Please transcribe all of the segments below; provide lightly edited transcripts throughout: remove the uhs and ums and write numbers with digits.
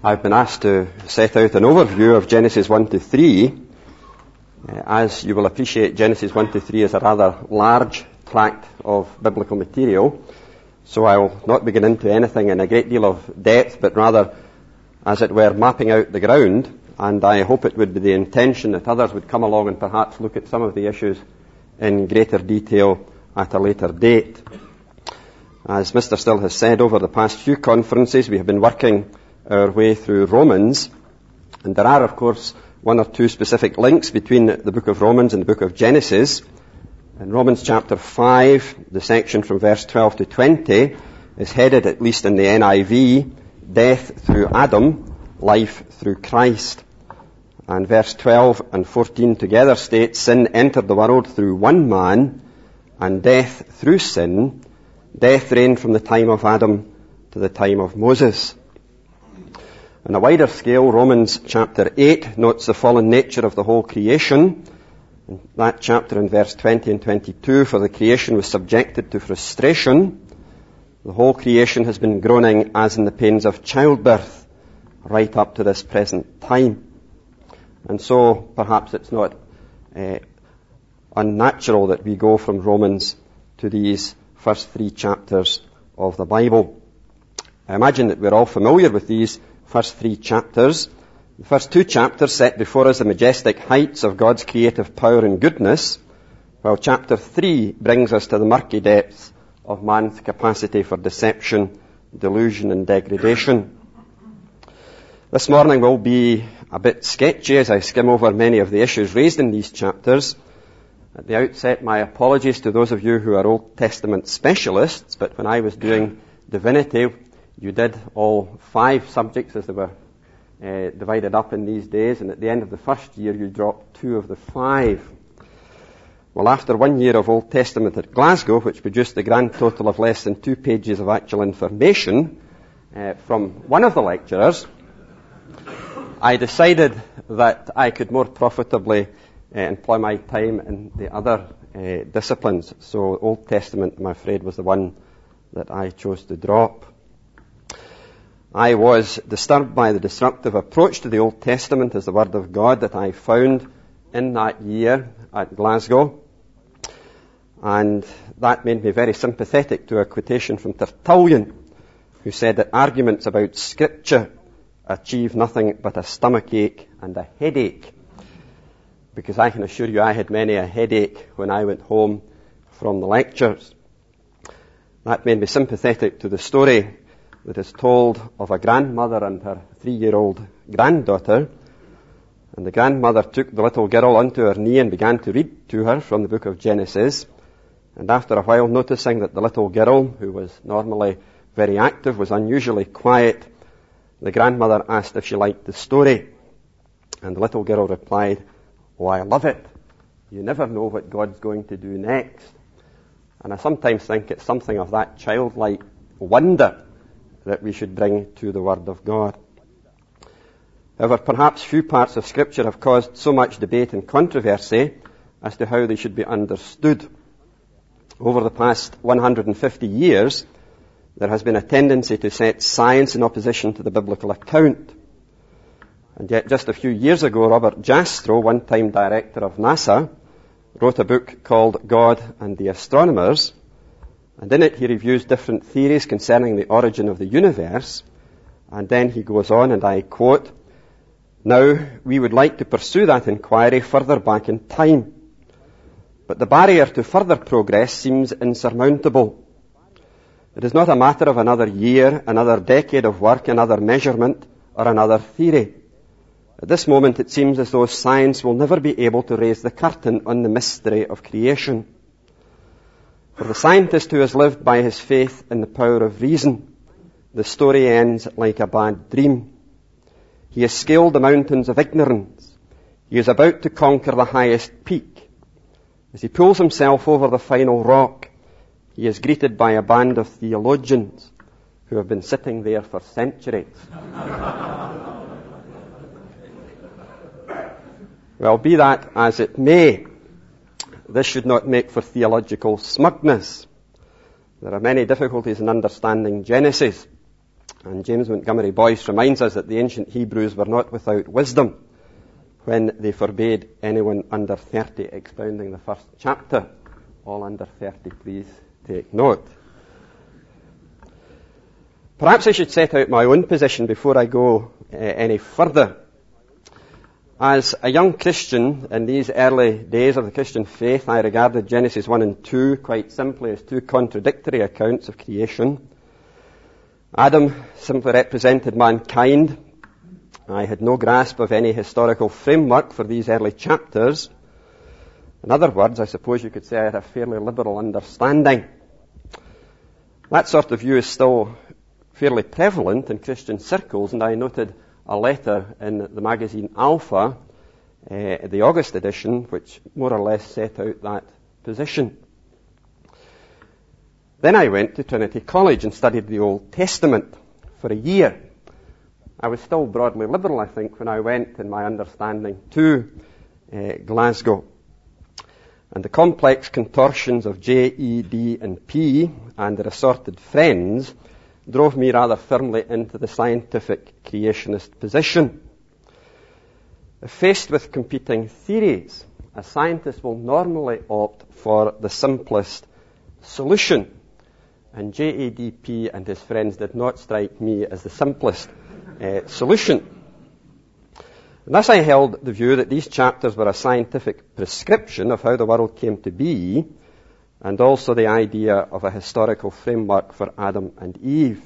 I've been asked to set out an overview of Genesis 1 to 3. As you will appreciate, Genesis 1 to 3 is a rather large tract of biblical material, so I will not be getting into anything in a great deal of depth, but rather, as it were, mapping out the ground, and I hope it would be the intention that others would come along and perhaps look at some of the issues in greater detail at a later date. As Mr. Still has said, over the past few conferences we have been working our way through Romans, and there are, of course, one or two specific links between the book of Romans and the book of Genesis. In Romans chapter 5, the section from verse 12 to 20 is headed, at least in the NIV, Death through Adam, Life through Christ. And verse 12 and 14 together state, Sin entered the world through one man, and death through sin. Death reigned from the time of Adam to the time of Moses. On a wider scale, Romans chapter 8 notes the fallen nature of the whole creation. In that chapter, in verse 20 and 22, for the creation was subjected to frustration. The whole creation has been groaning as in the pains of childbirth, right up to this present time. And so, perhaps it's not unnatural that we go from Romans to these first three chapters of the Bible. I imagine that we're all familiar with these first three chapters. The first two chapters set before us the majestic heights of God's creative power and goodness, while chapter 3 brings us to the murky depths of man's capacity for deception, delusion and degradation. This morning will be a bit sketchy as I skim over many of the issues raised in these chapters. At the outset, my apologies to those of you who are Old Testament specialists, but when I was doing divinity, you did all 5 subjects as they were divided up in these days, and at the end of the first year you dropped 2 of the 5. Well, after 1 year of Old Testament at Glasgow, which produced the grand total of less than 2 pages of actual information from one of the lecturers, I decided that I could more profitably employ my time in the other disciplines. So Old Testament, I'm afraid, was the one that I chose to drop. I was disturbed by the disruptive approach to the Old Testament as the Word of God that I found in that year at Glasgow. And that made me very sympathetic to a quotation from Tertullian, who said that arguments about Scripture achieve nothing but a stomachache and a headache. Because I can assure you I had many a headache when I went home from the lectures. That made me sympathetic to the story that is told of a grandmother and her 3-year-old granddaughter. And the grandmother took the little girl onto her knee and began to read to her from the book of Genesis. And after a while, noticing that the little girl, who was normally very active, was unusually quiet, the grandmother asked if she liked the story. And the little girl replied, "Oh, I love it. You never know what God's going to do next." And I sometimes think it's something of that childlike wonder that we should bring to the Word of God. However, perhaps few parts of Scripture have caused so much debate and controversy as to how they should be understood. Over the past 150 years, there has been a tendency to set science in opposition to the biblical account. And yet just a few years ago, Robert Jastrow, one-time director of NASA, wrote a book called God and the Astronomers, and in it he reviews different theories concerning the origin of the universe, and then he goes on, and I quote, "Now, we would like to pursue that inquiry further back in time, but the barrier to further progress seems insurmountable. It is not a matter of another year, another decade of work, another measurement, or another theory. At this moment, it seems as though science will never be able to raise the curtain on the mystery of creation. For the scientist who has lived by his faith in the power of reason, the story ends like a bad dream. He has scaled the mountains of ignorance. He is about to conquer the highest peak. As he pulls himself over the final rock, he is greeted by a band of theologians who have been sitting there for centuries." Well, be that as it may, this should not make for theological smugness. There are many difficulties in understanding Genesis, And James Montgomery Boyce reminds us that the ancient Hebrews were not without wisdom when they forbade anyone under 30 expounding the first chapter. All under 30, please take note. Perhaps I should set out my own position before I go any further. As a young Christian in these early days of the Christian faith, I regarded Genesis 1 and 2 quite simply as two contradictory accounts of creation. Adam simply represented mankind. I had no grasp of any historical framework for these early chapters. In other words, I suppose you could say I had a fairly liberal understanding. That sort of view is still fairly prevalent in Christian circles, and I noted a letter in the magazine Alpha, the August edition, which more or less set out that position. Then I went to Trinity College and studied the Old Testament for a year. I was still broadly liberal, I think, when I went in my understanding to Glasgow. And the complex contortions of J, E, D, and P and their assorted friends drove me rather firmly into the scientific creationist position. Faced with competing theories, a scientist will normally opt for the simplest solution. And JADP and his friends did not strike me as the simplest solution. And thus I held the view that these chapters were a scientific prescription of how the world came to be, and also the idea of a historical framework for Adam and Eve.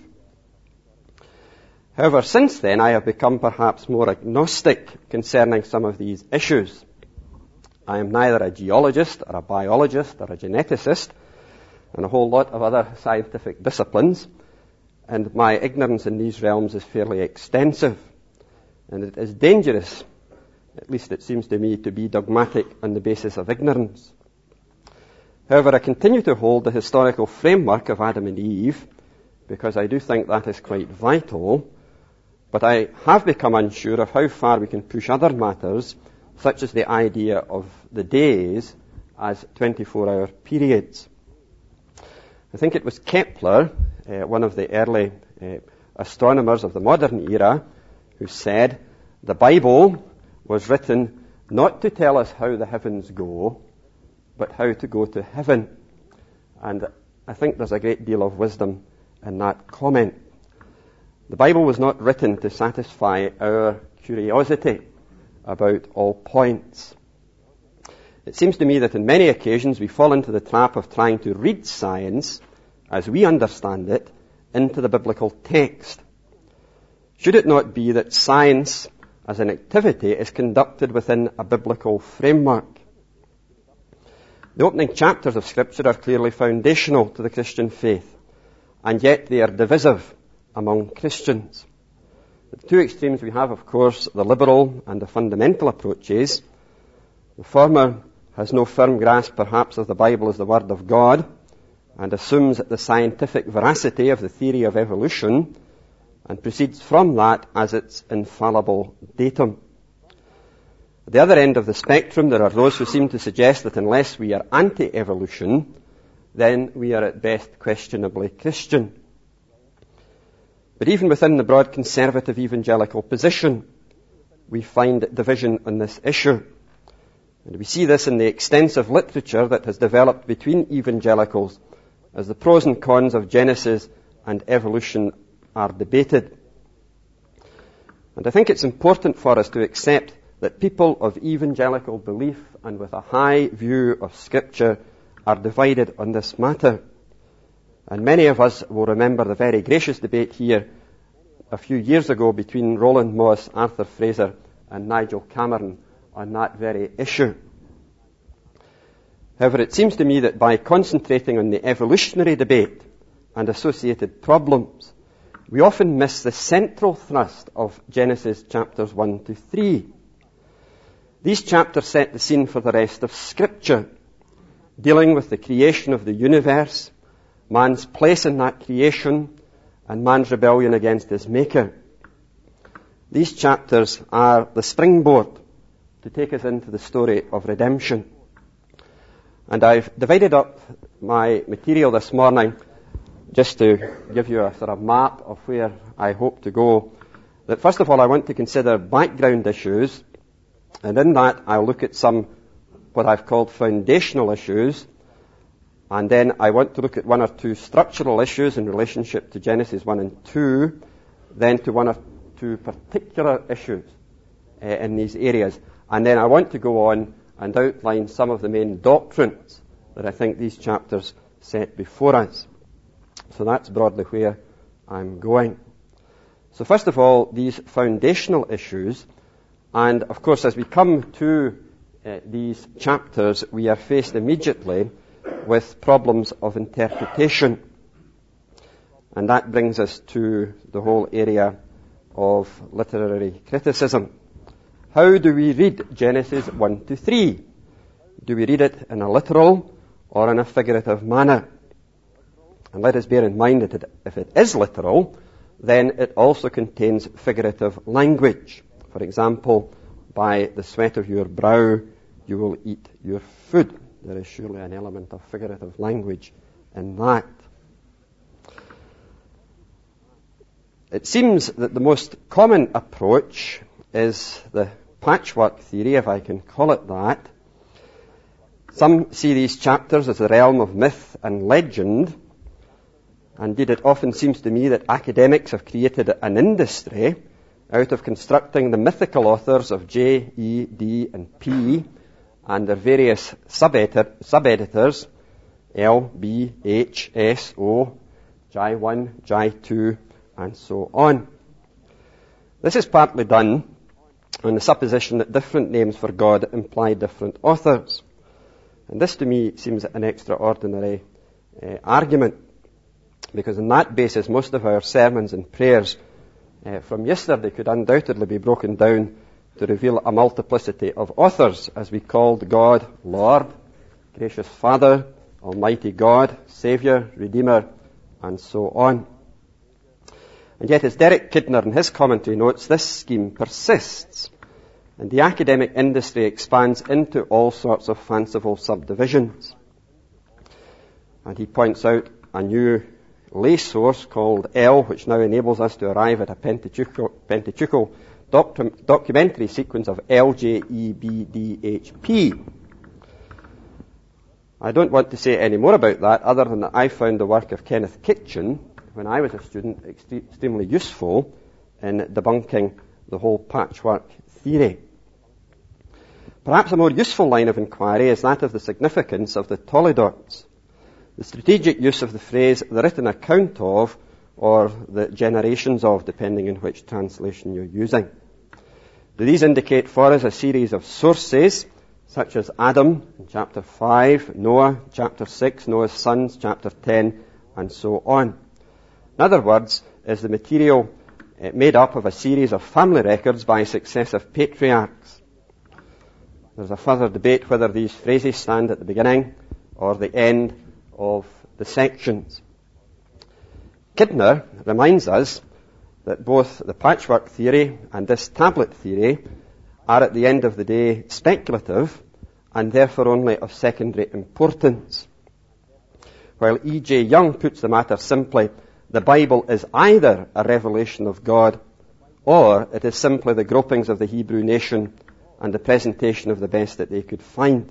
However, since then I have become perhaps more agnostic concerning some of these issues. I am neither a geologist or a biologist or a geneticist and a whole lot of other scientific disciplines, and my ignorance in these realms is fairly extensive. And it is dangerous, at least it seems to me, to be dogmatic on the basis of ignorance. However, I continue to hold the historical framework of Adam and Eve, because I do think that is quite vital, but I have become unsure of how far we can push other matters, such as the idea of the days as 24-hour periods. I think it was Kepler, one of the early astronomers of the modern era, who said, the Bible was written not to tell us how the heavens go, but how to go to heaven. And I think there's a great deal of wisdom in that comment. The Bible was not written to satisfy our curiosity about all points. It seems to me that in many occasions we fall into the trap of trying to read science, as we understand it, into the biblical text. Should it not be that science as an activity is conducted within a biblical framework? The opening chapters of Scripture are clearly foundational to the Christian faith, and yet they are divisive among Christians. The two extremes we have, of course, the liberal and the fundamental approaches. The former has no firm grasp, perhaps, of the Bible as the Word of God, and assumes the scientific veracity of the theory of evolution, and proceeds from that as its infallible datum. At the other end of the spectrum, there are those who seem to suggest that unless we are anti-evolution, then we are at best questionably Christian. But even within the broad conservative evangelical position, we find division on this issue. And we see this in the extensive literature that has developed between evangelicals as the pros and cons of Genesis and evolution are debated. And I think it's important for us to accept that people of evangelical belief and with a high view of Scripture are divided on this matter. And many of us will remember the very gracious debate here a few years ago between Roland Moss, Arthur Fraser, and Nigel Cameron on that very issue. However, it seems to me that by concentrating on the evolutionary debate and associated problems, we often miss the central thrust of Genesis chapters 1 to 3. These chapters set the scene for the rest of Scripture, dealing with the creation of the universe, man's place in that creation, and man's rebellion against his Maker. These chapters are the springboard to take us into the story of redemption. And I've divided up my material this morning just to give you a sort of map of where I hope to go, that first of all I want to consider background issues, and in that I'll look at some what I've called foundational issues, and then I want to look at one or two structural issues in relationship to Genesis 1 and 2, then to one or two particular issues in these areas. And then I want to go on and outline some of the main doctrines that I think these chapters set before us. So that's broadly where I'm going. So first of all, these foundational issues, and of course as we come to these chapters, we are faced immediately with problems of interpretation. And that brings us to the whole area of literary criticism. How do we read Genesis 1 to 3? Do we read it in a literal or in a figurative manner? And let us bear in mind that if it is literal, then it also contains figurative language. For example, by the sweat of your brow you will eat your food. There is surely an element of figurative language in that. It seems that the most common approach is the patchwork theory, if I can call it that. Some see these chapters as the realm of myth and legend. Indeed, it often seems to me that academics have created an industry out of constructing the mythical authors of J, E, D, and P and their various sub-editors, L, B, H, S, O, J1, J2, and so on. This is partly done on the supposition that different names for God imply different authors. And this to me seems an extraordinary argument, because on that basis most of our sermons and prayers from yesterday could undoubtedly be broken down to reveal a multiplicity of authors, as we called God Lord, Gracious Father, Almighty God, Saviour, Redeemer, and so on. And yet, as Derek Kidner in his commentary notes, this scheme persists, and the academic industry expands into all sorts of fanciful subdivisions. And he points out a new lay source called L, which now enables us to arrive at a Pentateuchal documentary sequence of L, J, E, B, D, H, P. I don't want to say any more about that, other than that I found the work of Kenneth Kitchen, when I was a student, extremely useful in debunking the whole patchwork theory. Perhaps a more useful line of inquiry is that of the significance of the Toledots, the strategic use of the phrase the written account of, or the generations of, depending on which translation you're using. Do these indicate for us a series of sources, such as Adam in chapter 5, Noah, chapter 6, Noah's sons, chapter 10, and so on? In other words, is the material made up of a series of family records by successive patriarchs? There's a further debate whether these phrases stand at the beginning or the end of the sections. Kidner reminds us that both the patchwork theory and this tablet theory are at the end of the day speculative and therefore only of secondary importance. While E.J. Young puts the matter simply, the Bible is either a revelation of God or it is simply the gropings of the Hebrew nation and the presentation of the best that they could find.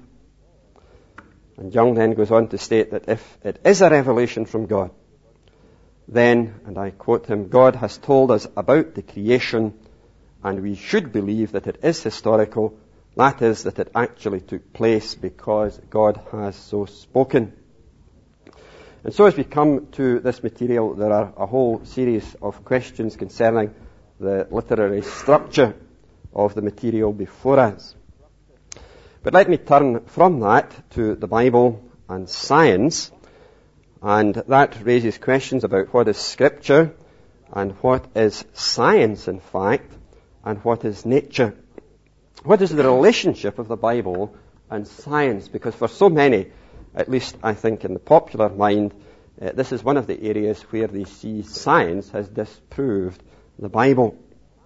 And Young then goes on to state that if it is a revelation from God, then, and I quote him, God has told us about the creation and we should believe that it is historical, that is, that it actually took place because God has so spoken. And so as we come to this material, there are a whole series of questions concerning the literary structure of the material before us. But let me turn from that to the Bible and science, and that raises questions about what is Scripture and what is science, in fact, and what is nature. What is the relationship of the Bible and science? Because for so many, at least I think in the popular mind, this is one of the areas where they see science has disproved the Bible.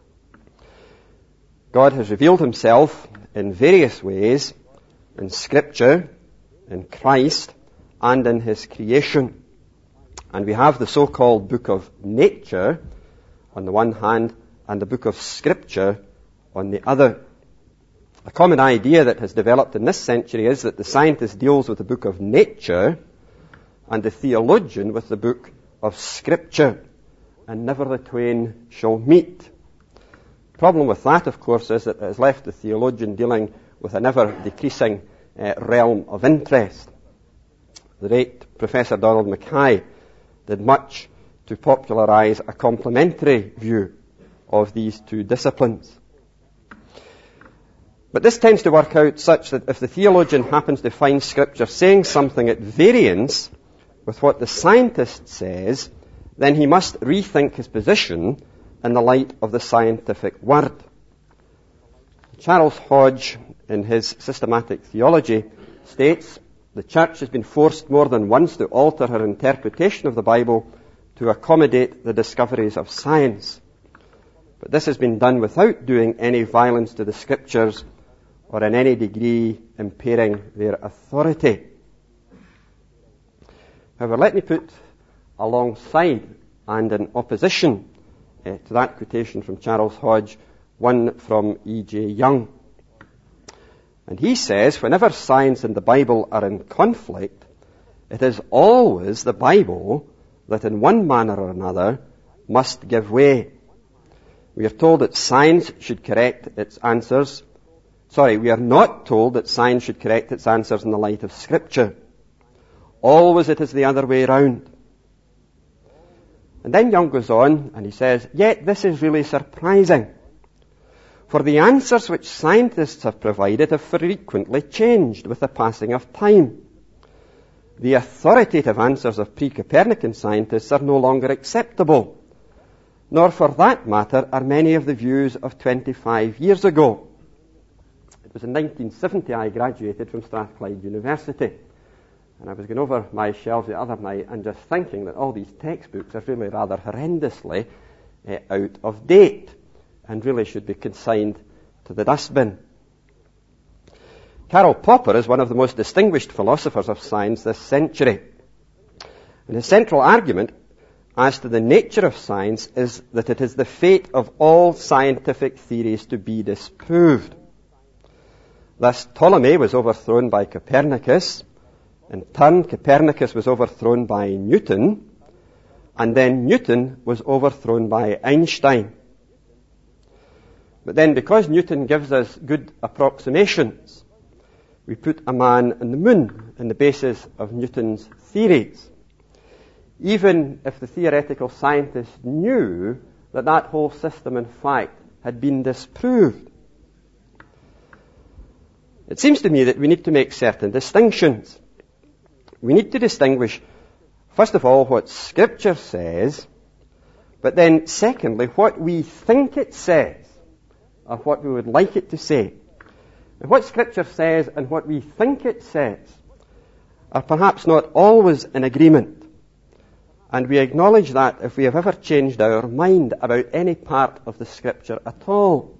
God has revealed himself in various ways in Scripture, in Christ, and in his creation. And we have the so-called book of nature on the one hand and the book of Scripture on the other. A common idea that has developed in this century is that the scientist deals with the book of nature and the theologian with the book of Scripture, and never the twain shall meet. The problem with that, of course, is that it has left the theologian dealing with an ever-decreasing realm of interest. The late Professor Donald Mackay did much to popularize a complementary view of these two disciplines. But this tends to work out such that if the theologian happens to find Scripture saying something at variance with what the scientist says, then he must rethink his position in the light of the scientific word. Charles Hodge, in his Systematic Theology, states, "The Church has been forced more than once to alter her interpretation of the Bible to accommodate the discoveries of science. But this has been done without doing any violence to the Scriptures or in any degree impairing their authority." However, let me put alongside and in opposition to that quotation from Charles Hodge one from E.J. Young. And he says, whenever science and the Bible are in conflict, it is always the Bible that in one manner or another must give way. We are told that science should correct its answers. We are not told that science should correct its answers in the light of Scripture. Always it is the other way round. And then Young goes on and he says, yet this is really surprising. For the answers which scientists have provided have frequently changed with the passing of time. The authoritative answers of pre-Copernican scientists are no longer acceptable, nor for that matter are many of the views of 25 years ago. It was in 1970 I graduated from Strathclyde University, and I was going over my shelves the other night and just thinking that all these textbooks are really rather horrendously out of date and really should be consigned to the dustbin. Karl Popper is one of the most distinguished philosophers of science this century. And his central argument as to the nature of science is that it is the fate of all scientific theories to be disproved. Thus, Ptolemy was overthrown by Copernicus. In turn, Copernicus was overthrown by Newton. And then Newton was overthrown by Einstein. But then, because Newton gives us good approximations, we put a man on the moon on the basis of Newton's theories, even if the theoretical scientists knew that that whole system, in fact, had been disproved. It seems to me that we need to make certain distinctions. We need to distinguish, first of all, what Scripture says, but then, secondly, what we think it says, or what we would like it to say. And what Scripture says and what we think it says are perhaps not always in agreement. And we acknowledge that if we have ever changed our mind about any part of the Scripture at all.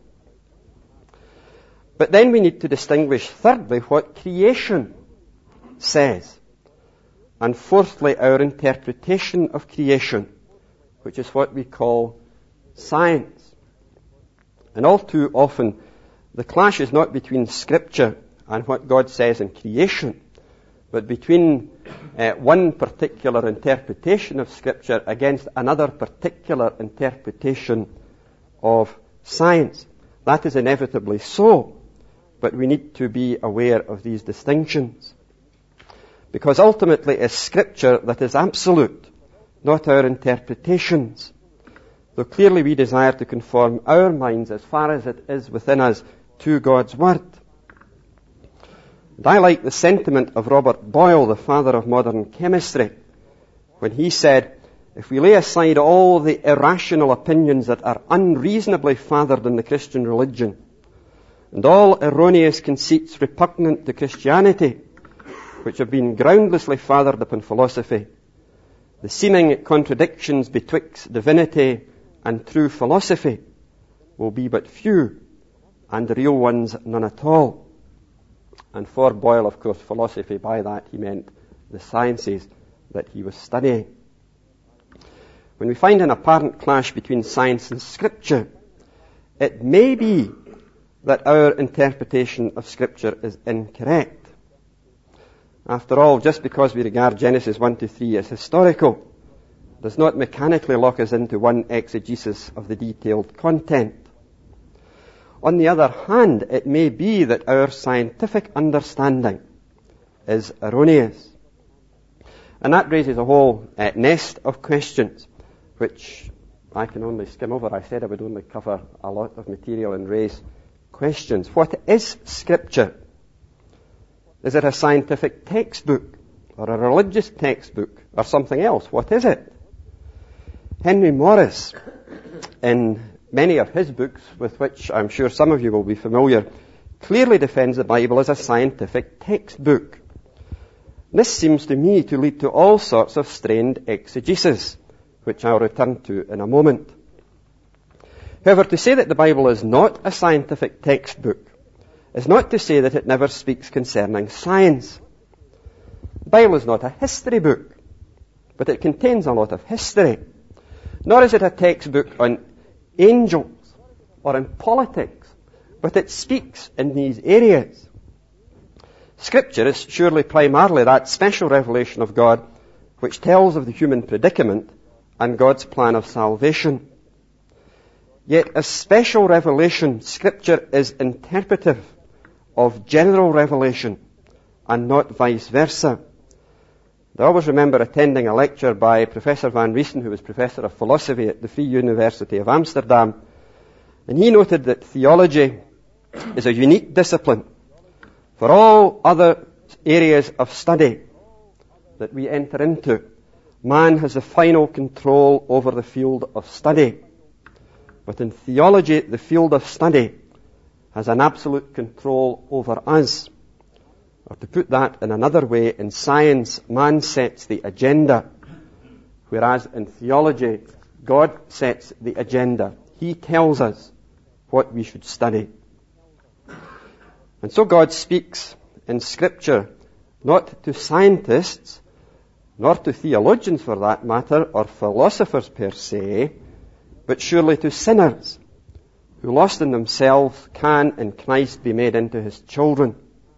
But then we need to distinguish, thirdly, what creation says. And fourthly, our interpretation of creation, which is what we call science. And all too often, the clash is not between Scripture and what God says in creation, but between one particular interpretation of Scripture against another particular interpretation of science. That is inevitably so, but we need to be aware of these distinctions. Because ultimately it's Scripture that is absolute, not our interpretations. Though clearly we desire to conform our minds as far as it is within us to God's Word. And I like the sentiment of Robert Boyle, the father of modern chemistry, when he said, if we lay aside all the irrational opinions that are unreasonably fathered in the Christian religion, and all erroneous conceits repugnant to Christianity, which have been groundlessly fathered upon philosophy, the seeming contradictions betwixt divinity and true philosophy will be but few, and the real ones none at all. And for Boyle, of course, philosophy, by that he meant the sciences that he was studying. when we find an apparent clash between science and Scripture, it may be that our interpretation of Scripture is incorrect. After all, just because we regard Genesis 1 to 3 as historical does not mechanically lock us into one exegesis of the detailed content. On the other hand, it may be that our scientific understanding is erroneous. And that raises a whole nest of questions, which I can only skim over. I said I would only cover a lot of material and raise questions. What is Scripture? Is it a scientific textbook, or a religious textbook, or something else? What is it? Henry Morris, in many of his books, with which I'm sure some of you will be familiar, clearly defends the Bible as a scientific textbook. This seems to me to lead to all sorts of strained exegesis, which I'll return to in a moment. However, to say that the Bible is not a scientific textbook is not to say that it never speaks concerning science. The Bible is not a history book, but it contains a lot of history. Nor is it a textbook on angels or in politics, but it speaks in these areas. Scripture is surely primarily that special revelation of God which tells of the human predicament and God's plan of salvation. Yet as special revelation, Scripture is interpretive of general revelation and not vice versa. I always remember attending a lecture by Professor Van Riesen, who was Professor of Philosophy at the Free University of Amsterdam, and he noted that theology is a unique discipline. For all other areas of study that we enter into, man has the final control over the field of study. But in theology, the field of study has an absolute control over us. Or to put that in another way, in science, man sets the agenda, whereas in theology, God sets the agenda. He tells us what we should study. And so God speaks in Scripture not to scientists, nor to theologians for that matter, or philosophers per se, but surely to sinners who, lost in themselves, can in Christ be made into His children.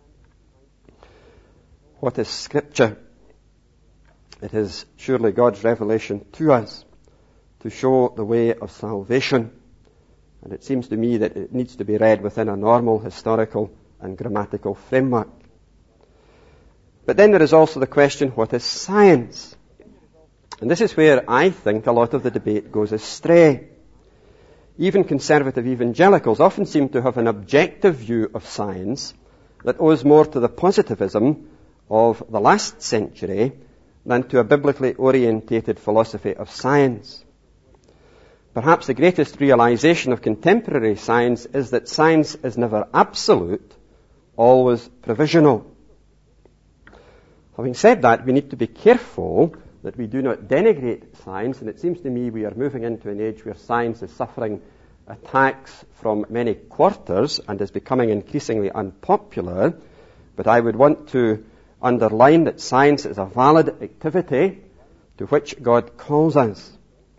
What is Scripture? It is surely God's revelation to us to show the way of salvation. And it seems to me that it needs to be read within a normal historical and grammatical framework. But then there is also the question, what is science? And this is where I think a lot of the debate goes astray. Even conservative evangelicals often seem to have an objective view of science that owes more to the positivism of the last century than to a biblically orientated philosophy of science. Perhaps the greatest realization of contemporary science is that science is never absolute, always provisional. Having said that, we need to be careful that we do not denigrate science, and it seems to me we are moving into an age where science is suffering attacks from many quarters and is becoming increasingly unpopular. But I would want to underline that science is a valid activity to which God calls us.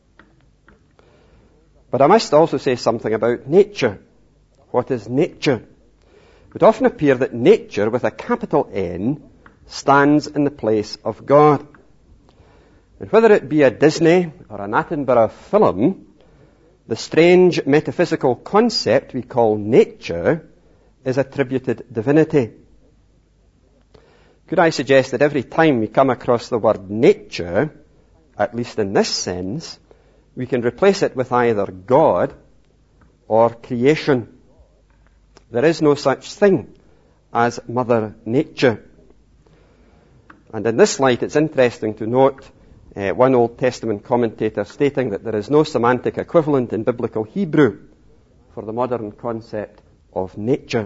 But I must also say something about nature. What is nature? It would often appear that nature, with a capital N, stands in the place of God. And whether it be a Disney or an Attenborough film, the strange metaphysical concept we call nature is attributed divinity. Could I suggest that every time we come across the word nature, at least in this sense, we can replace it with either God or creation. There is no such thing as Mother Nature. And in this light, it's interesting to note one Old Testament commentator stating that there is no semantic equivalent in biblical Hebrew for the modern concept of nature.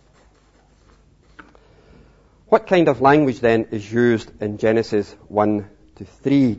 What kind of language then is used in Genesis 1 to 3?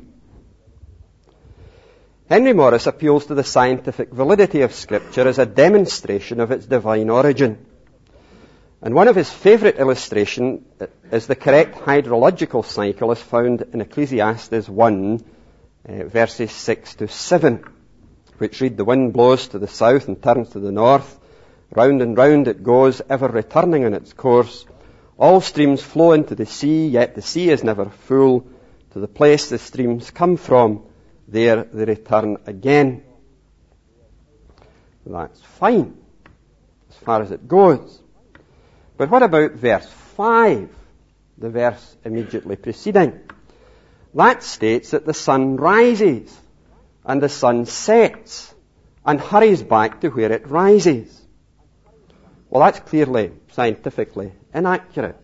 Henry Morris appeals to the scientific validity of Scripture as a demonstration of its divine origin. And one of his favourite illustrations is the correct hydrological cycle as found in Ecclesiastes 1 verses 6 to 7, which read, "The wind blows to the south and turns to the north. Round and round it goes, ever returning on its course. All streams flow into the sea, yet the sea is never full. To the place the streams come from, there they return again." That's fine, as far as it goes. But what about verse 5, the verse immediately preceding? That states that the sun rises and the sun sets and hurries back to where it rises. Well, that's clearly scientifically inaccurate.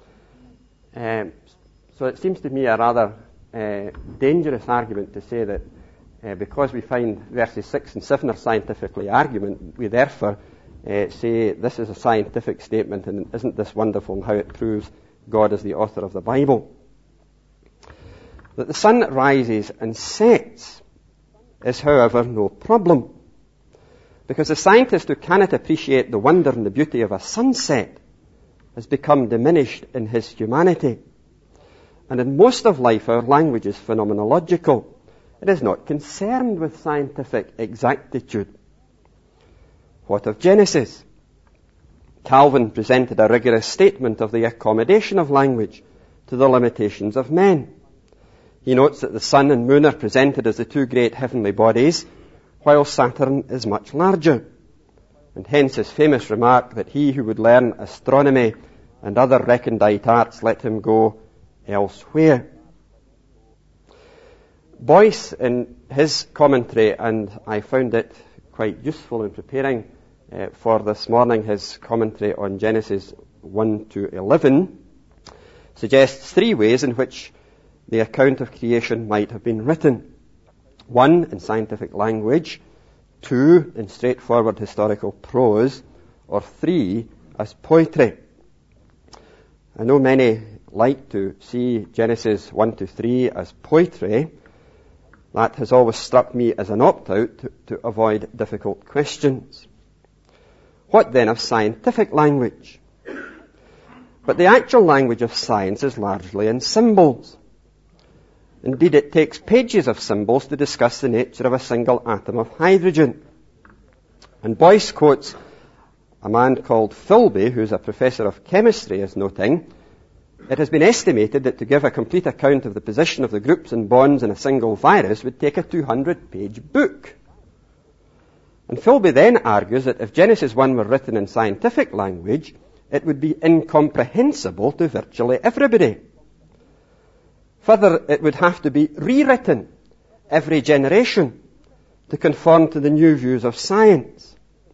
So it seems to me a rather dangerous argument to say that because we find verses 6 and 7 are scientifically argument, we therefore say this is a scientific statement, and isn't this wonderful how it proves God is the author of the Bible? That the sun rises and sets is, however, no problem. Because the scientist who cannot appreciate the wonder and the beauty of a sunset has become diminished in his humanity. And in most of life, our language is phenomenological. It is not concerned with scientific exactitude. What of Genesis? Calvin presented a rigorous statement of the accommodation of language to the limitations of men. He notes that the sun and moon are presented as the two great heavenly bodies, while Saturn is much larger. And hence his famous remark that he who would learn astronomy and other recondite arts, let him go elsewhere. Boyce, in his commentary, and I found it quite useful in preparing for this morning, his commentary on Genesis 1 to 11, suggests three ways in which the account of creation might have been written. 1, in scientific language; 2, in straightforward historical prose; or 3, as poetry. I know many like to see Genesis 1 to 3 as poetry. That has always struck me as an opt-out to avoid difficult questions. What then of scientific language? But the actual language of science is largely in symbols. Indeed, it takes pages of symbols to discuss the nature of a single atom of hydrogen. And Boyce quotes a man called Philby, who's a professor of chemistry, as noting, "It has been estimated that to give a complete account of the position of the groups and bonds in a single virus would take a 200-page book." And Philby then argues that if Genesis 1 were written in scientific language, it would be incomprehensible to virtually everybody. Further, it would have to be rewritten every generation to conform to the new views of science,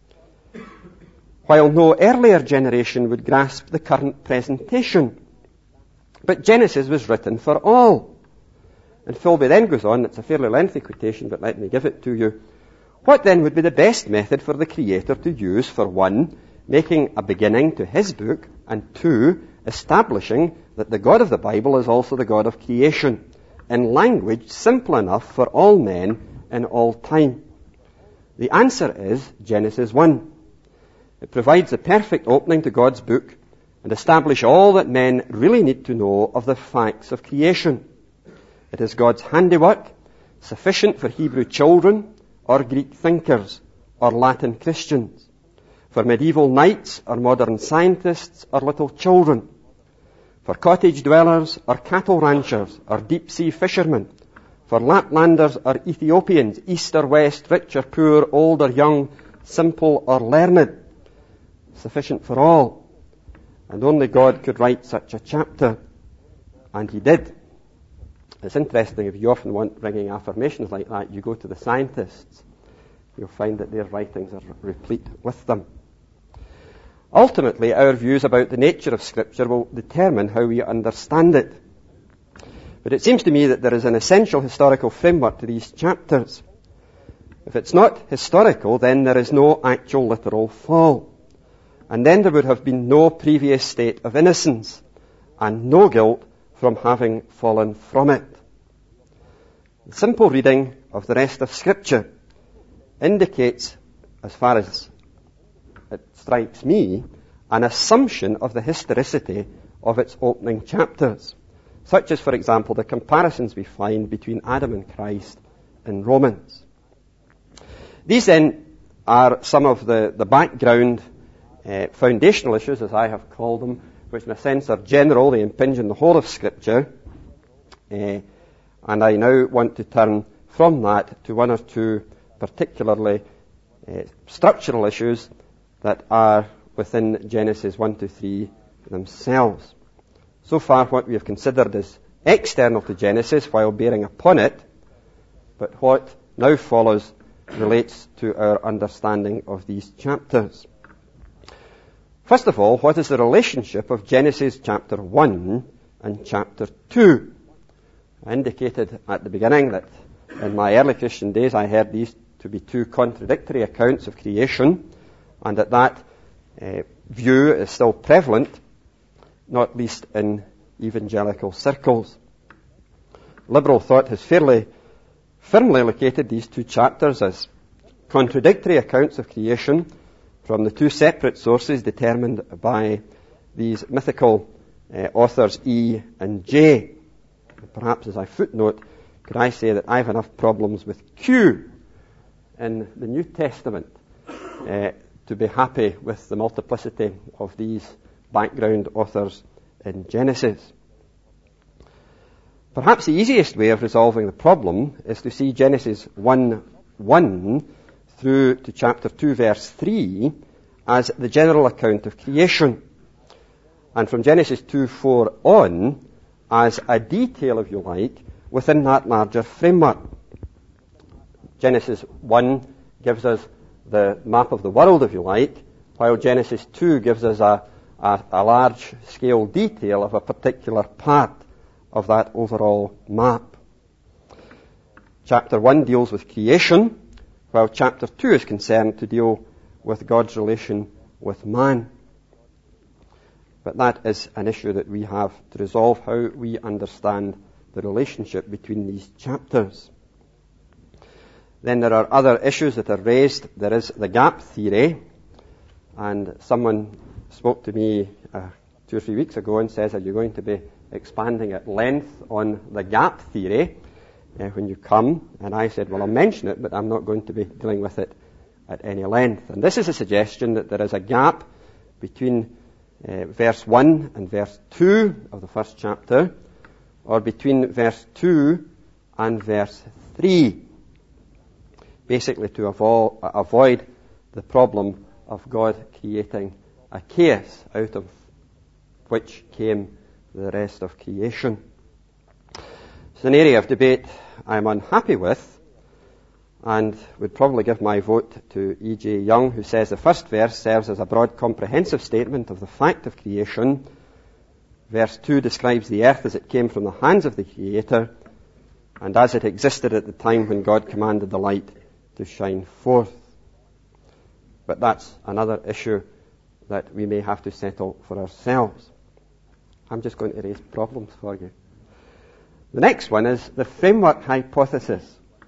while no earlier generation would grasp the current presentation. But Genesis was written for all. And Philby then goes on, it's a fairly lengthy quotation, but let me give it to you. What then would be the best method for the Creator to use for 1, making a beginning to his book, and 2, establishing that the God of the Bible is also the God of creation, in language simple enough for all men in all time? The answer is Genesis 1. It provides the perfect opening to God's book and establish all that men really need to know of the facts of creation. It is God's handiwork, sufficient for Hebrew children or Greek thinkers or Latin Christians, for medieval knights or modern scientists or little children, for cottage dwellers or cattle ranchers or deep-sea fishermen, for Laplanders or Ethiopians, east or west, rich or poor, old or young, simple or learned. Sufficient for all. And only God could write such a chapter. And he did. It's interesting, if you often want ringing affirmations like that, you go to the scientists. You'll find that their writings are replete with them. Ultimately, our views about the nature of Scripture will determine how we understand it. But it seems to me that there is an essential historical framework to these chapters. If it's not historical, then there is no actual literal fall. And then there would have been no previous state of innocence and no guilt from having fallen from it. The simple reading of the rest of Scripture indicates, as far as it strikes me, an assumption of the historicity of its opening chapters, such as, for example, the comparisons we find between Adam and Christ in Romans. These then are some of the background foundational issues, as I have called them, which in a sense are general, they impinge on the whole of Scripture. And I now want to turn from that to one or two particularly structural issues that are within Genesis 1 to 3 themselves. So far what we have considered is external to Genesis while bearing upon it, but what now follows relates to our understanding of these chapters. First of all, what is the relationship of Genesis chapter 1 and chapter 2? I indicated at the beginning that in my early Christian days I heard these to be two contradictory accounts of creation, and that view is still prevalent, not least in evangelical circles. Liberal thought has fairly firmly located these two chapters as contradictory accounts of creation from the two separate sources determined by these mythical authors E and J. Perhaps as I footnote, could I say that I have enough problems with Q in the New Testament to be happy with the multiplicity of these background authors in Genesis. Perhaps the easiest way of resolving the problem is to see Genesis 1:1 through to chapter 2 verse 3 as the general account of creation, and from Genesis 2:4 on as a detail, if you like, within that larger framework. Genesis 1 gives us the map of the world, if you like, while Genesis 2 gives us a large-scale detail of a particular part of that overall map. Chapter 1 deals with creation, while chapter 2 is concerned to deal with God's relation with man. But that is an issue that we have to resolve, how we understand the relationship between these chapters. Then there are other issues that are raised. There is the gap theory, and someone spoke to me 2 or 3 weeks ago and says, are you going to be expanding at length on the gap theory when you come? And I said, well, I'll mention it, but I'm not going to be dealing with it at any length. And this is a suggestion that there is a gap between verse 1 and verse 2 of the first chapter, or between verse 2 and verse 3, basically to avoid the problem of God creating a chaos out of which came the rest of creation. It's an area of debate I'm unhappy with, and would probably give my vote to E.J. Young, who says the first verse serves as a broad comprehensive statement of the fact of creation. Verse 2 describes the earth as it came from the hands of the Creator, and as it existed at the time when God commanded the light to shine forth. But that's another issue that we may have to settle for ourselves. I'm just going to raise problems for you. The next one is the framework hypothesis.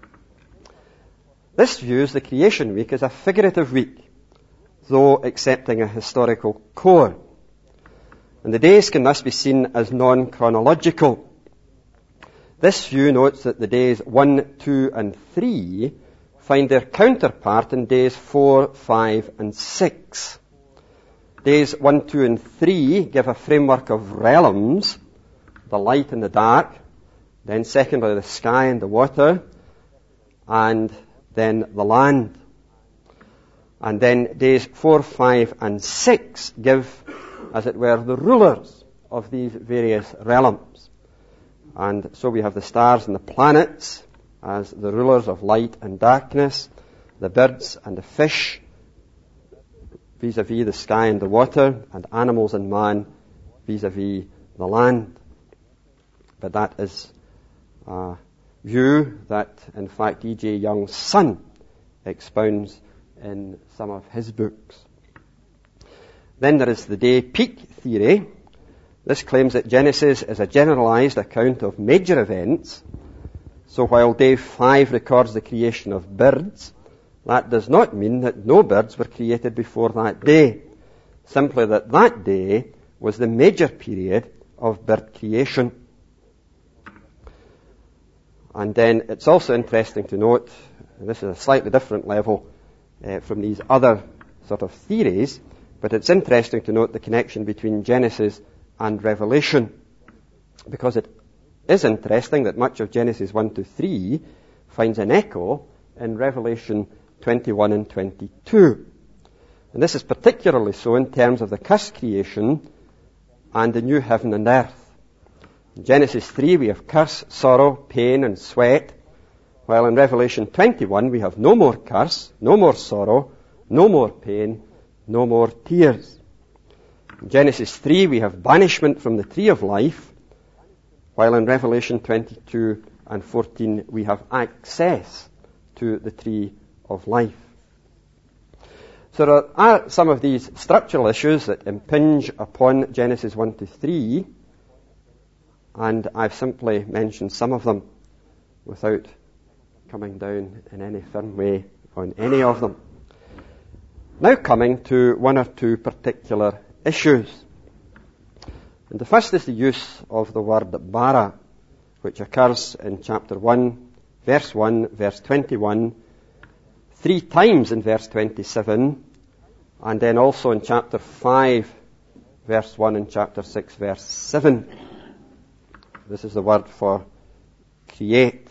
This views the creation week as a figurative week, though accepting a historical core. And the days can thus be seen as non-chronological. This view notes that the days 1, 2, and 3 find their counterpart in days 4, 5, and 6. Days 1, 2, and 3 give a framework of realms, the light and the dark, then secondly the sky and the water, and then the land. And then days 4, 5, and 6 give, as it were, the rulers of these various realms. And so we have the stars and the planets as the rulers of light and darkness, the birds and the fish vis-a-vis the sky and the water, and animals and man vis-a-vis the land. But that is a view that, in fact, E.J. Young's son expounds in some of his books. Then there is the day peak theory. This claims that Genesis is a generalized account of major events. So while day 5 records the creation of birds, that does not mean that no birds were created before that day. Simply that that day was the major period of bird creation. And then it's also interesting to note, and this is a slightly different level from these other sort of theories, but it's interesting to note the connection between Genesis and Revelation, because it is interesting that much of Genesis 1 to 3 finds an echo in Revelation 21 and 22. And this is particularly so in terms of the cursed creation and the new heaven and earth. In Genesis 3 we have curse, sorrow, pain and sweat, while in Revelation 21 we have no more curse, no more sorrow, no more pain, no more tears. In Genesis 3 we have banishment from the tree of life, while in Revelation 22 and 14 we have access to the tree of life. So there are some of these structural issues that impinge upon Genesis 1 to 3, and I've simply mentioned some of them without coming down in any firm way on any of them. Now coming to one or two particular issues. And the first is the use of the word bara, which occurs in chapter 1, verse 1, verse 21, 3 times in verse 27, and then also in chapter 5, verse 1, and chapter 6, verse 7. This is the word for create.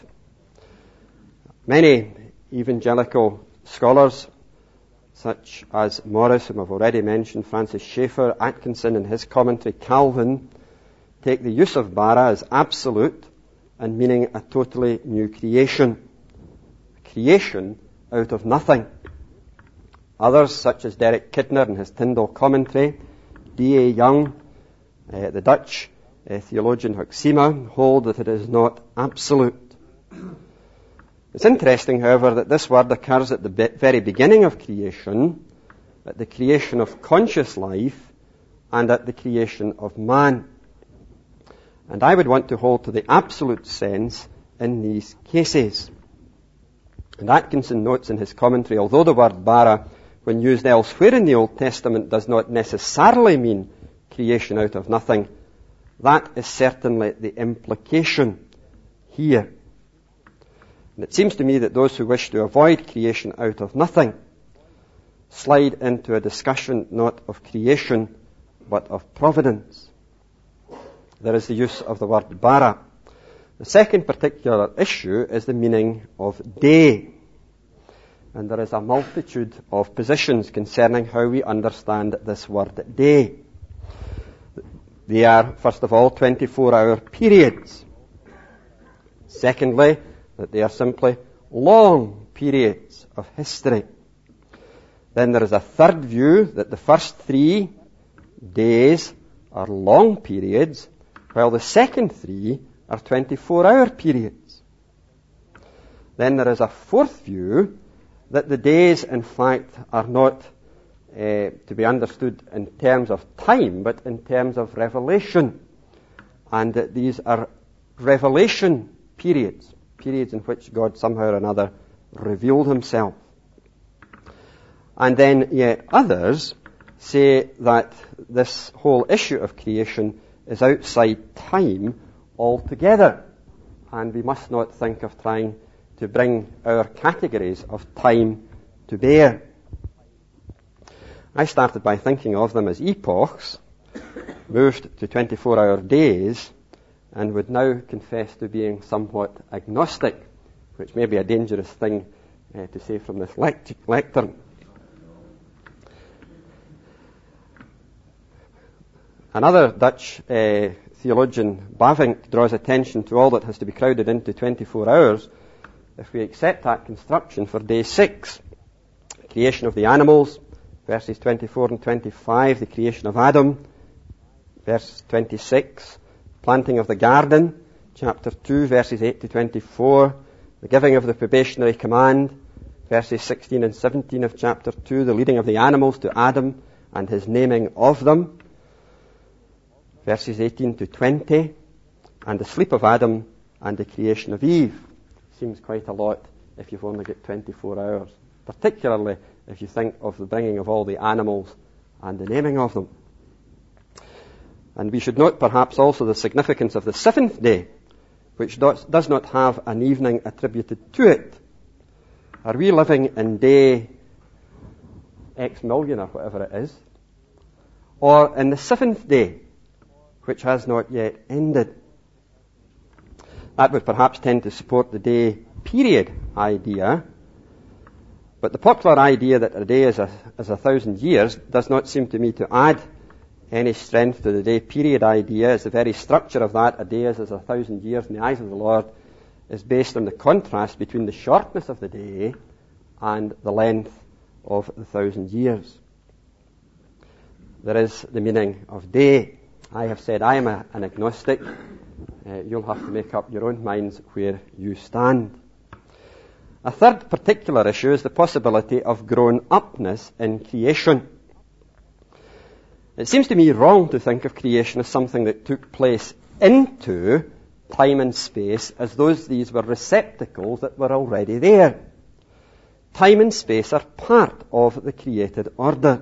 Many evangelical scholars, such as Morris, whom I've already mentioned, Francis Schaeffer, Atkinson in his commentary, Calvin, take the use of bara as absolute and meaning a totally new creation. Creation out of nothing. Others, such as Derek Kidner in his Tyndale commentary, D.A. Young, the Dutch theologian Hoeksema, hold that it is not absolute. It's interesting, however, that this word occurs at the very beginning of creation, at the creation of conscious life, and at the creation of man. And I would want to hold to the absolute sense in these cases. And Atkinson notes in his commentary, although the word bara, when used elsewhere in the Old Testament, does not necessarily mean creation out of nothing, that is certainly the implication here. And it seems to me that those who wish to avoid creation out of nothing slide into a discussion not of creation, but of providence. There is the use of the word bara. The second particular issue is the meaning of day. And there is a multitude of positions concerning how we understand this word day. They are, first of all, 24-hour periods. Secondly, that they are simply long periods of history. Then there is a third view that the first 3 days are long periods, while the second 3 are 24-hour periods. Then there is a fourth view that the days, in fact, are not to be understood in terms of time, but in terms of revelation. And that these are revelation periods in which God somehow or another revealed himself. And then yet others say that this whole issue of creation is outside time altogether, and we must not think of trying to bring our categories of time to bear. I started by thinking of them as epochs, moved to 24-hour days, and would now confess to being somewhat agnostic, which may be a dangerous thing to say from this lectern. Another Dutch theologian, Bavinck, draws attention to all that has to be crowded into 24 hours if we accept that construction for day 6. Creation of the animals, verses 24 and 25, the creation of Adam, verse 26, planting of the garden, chapter 2, verses 8 to 24, the giving of the probationary command, verses 16 and 17 of chapter 2, the leading of the animals to Adam and his naming of them, verses 18 to 20, and the sleep of Adam and the creation of Eve. Seems quite a lot if you've only got 24 hours, particularly if you think of the bringing of all the animals and the naming of them. And we should note perhaps also the significance of the 7th day, which does not have an evening attributed to it? Are we living in day X million or whatever it is? Or in the seventh day, which has not yet ended? That would perhaps tend to support the day period idea, but the popular idea that a day is 1,000 years does not seem to me to add any strength to the day period idea, as the very structure of that, a day is 1,000 years in the eyes of the Lord, is based on the contrast between the shortness of the day and the length of 1,000 years. There is the meaning of day. I have said I am an agnostic. You'll have to make up your own minds where you stand. A third particular issue is the possibility of grown-upness in creation. It seems to me wrong to think of creation as something that took place into time and space as though these were receptacles that were already there. Time and space are part of the created order.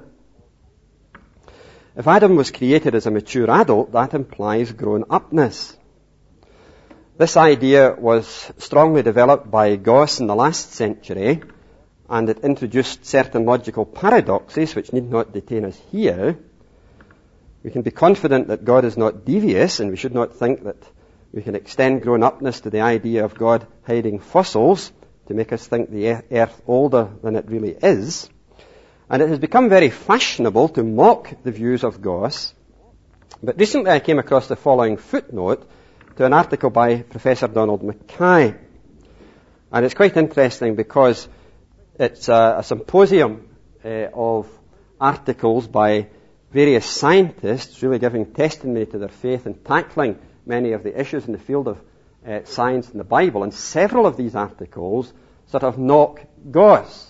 If Adam was created as a mature adult, that implies grown-upness. This idea was strongly developed by Gauss in the last century, and it introduced certain logical paradoxes which need not detain us here. We can be confident that God is not devious, and we should not think that we can extend grown-upness to the idea of God hiding fossils to make us think the earth older than it really is. And it has become very fashionable to mock the views of Gauss. But recently I came across the following footnote to an article by Professor Donald Mackay. And it's quite interesting because it's a symposium of articles by various scientists really giving testimony to their faith and tackling many of the issues in the field of science and the Bible. And several of these articles sort of knock Gauss,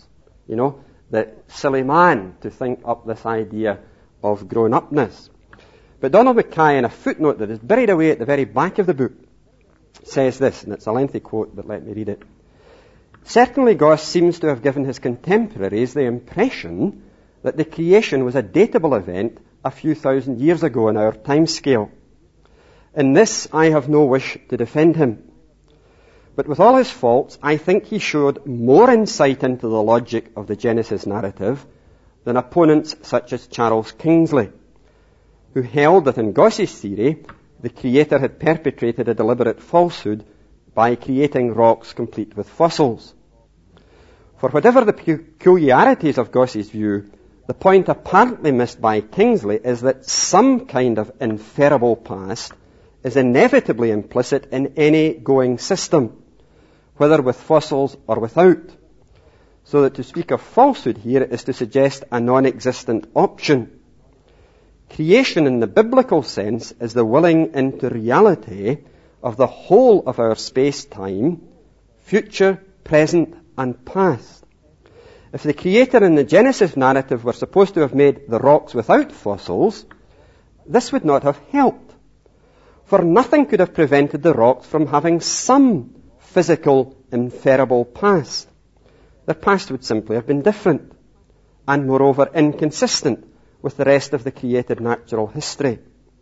the silly man, to think up this idea of grown-upness. But Donald Mackay, in a footnote that is buried away at the very back of the book, says this, and it's a lengthy quote, but let me read it. Certainly Gauss seems to have given his contemporaries the impression that the creation was a datable event a few thousand years ago on our time scale. In this I have no wish to defend him. But with all his faults, I think he showed more insight into the logic of the Genesis narrative than opponents such as Charles Kingsley, who held that in Gauss's theory, the Creator had perpetrated a deliberate falsehood by creating rocks complete with fossils. For whatever the peculiarities of Gauss's view, the point apparently missed by Kingsley is that some kind of inferable past is inevitably implicit in any going system, whether with fossils or without. So that to speak of falsehood here is to suggest a non-existent option. Creation in the biblical sense is the willing into reality of the whole of our space-time, future, present, and past. If the Creator in the Genesis narrative were supposed to have made the rocks without fossils, this would not have helped. For nothing could have prevented the rocks from having some physical, inferable past. Their past would simply have been different, and moreover inconsistent with the rest of the created natural history.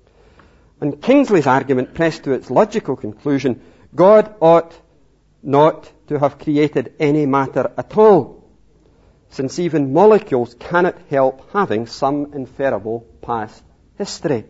And Kingsley's argument pressed to its logical conclusion, God ought not to have created any matter at all, since even molecules cannot help having some inferable past history.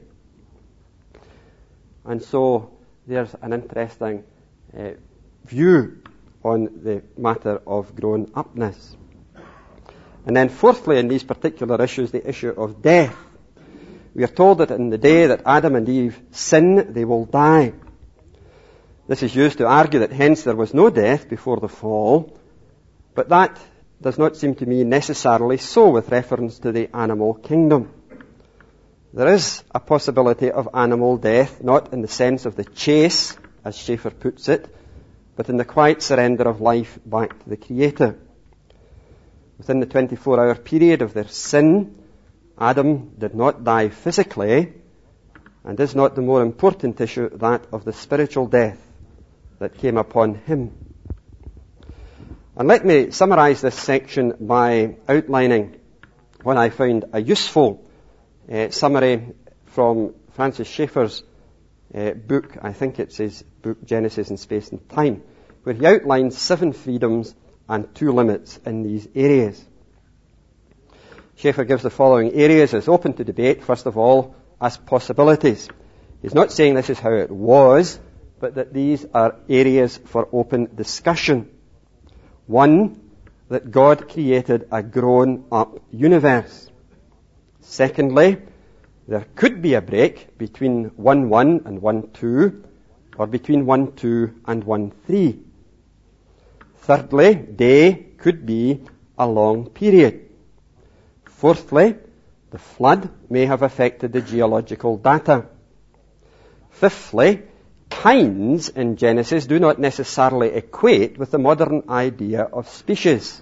And so there's an interesting view on the matter of grown-upness. And then fourthly, in these particular issues, the issue of death. We are told that in the day that Adam and Eve sin, they will die. This is used to argue that hence there was no death before the fall, but that does not seem to me necessarily so with reference to the animal kingdom. There is a possibility of animal death, not in the sense of the chase, as Schaeffer puts it, but in the quiet surrender of life back to the Creator. Within the 24-hour period of their sin, Adam did not die physically, and is not the more important issue that of the spiritual death that came upon him. And let me summarize this section by outlining what I found a useful summary from Francis Schaeffer's book, I think it's his book Genesis in Space and Time, where he outlines 7 freedoms and 2 limits in these areas. Schaeffer gives the following areas as open to debate, first of all, as possibilities. He's not saying this is how it was, but that these are areas for open discussion. 1, that God created a grown-up universe. Secondly, there could be a break between 1:1 and 1:2, or between 1:2 and 1:3. Thirdly, day could be a long period. Fourthly, the flood may have affected the geological data. Fifthly, kinds in Genesis do not necessarily equate with the modern idea of species.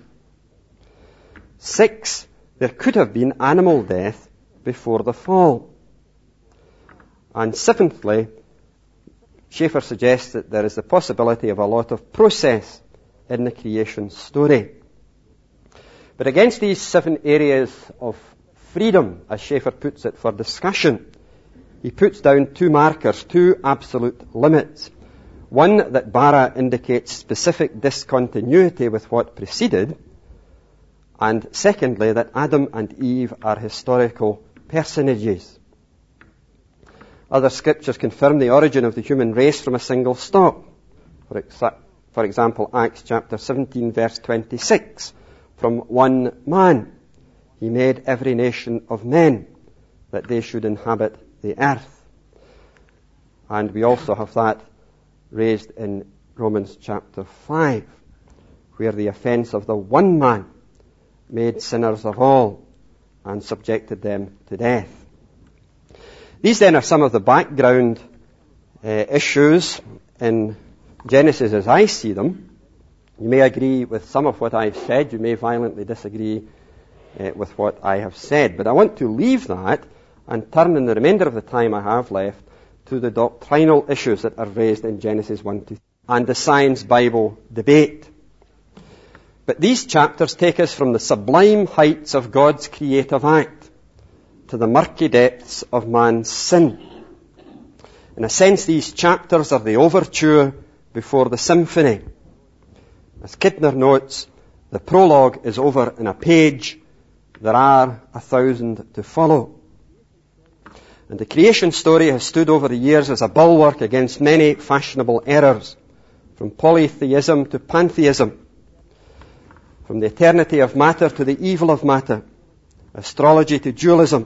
6, there could have been animal death before the fall. And 7thly, Schaeffer suggests that there is the possibility of a lot of process in the creation story. But against these 7 areas of freedom, as Schaeffer puts it, for discussion, he puts down 2 markers, 2 absolute limits. One, that bara indicates specific discontinuity with what preceded, and secondly, that Adam and Eve are historical personages. Other scriptures confirm the origin of the human race from a single stock. For example, Acts chapter 17, verse 26, from one man he made every nation of men, that they should inhabit the earth. And we also have that raised in Romans chapter 5, where the offense of the one man made sinners of all and subjected them to death. These then are some of the background issues in Genesis as I see them. You may agree with some of what I've said. You may violently disagree with what I have said. But I want to leave that and turn in the remainder of the time I have left to the doctrinal issues that are raised in Genesis 1-3 and the science-Bible debate. But these chapters take us from the sublime heights of God's creative act to the murky depths of man's sin. In a sense, these chapters are the overture before the symphony. As Kidner notes, the prologue is over in a page. There are 1,000 to follow. And the creation story has stood over the years as a bulwark against many fashionable errors, from polytheism to pantheism, from the eternity of matter to the evil of matter, astrology to dualism.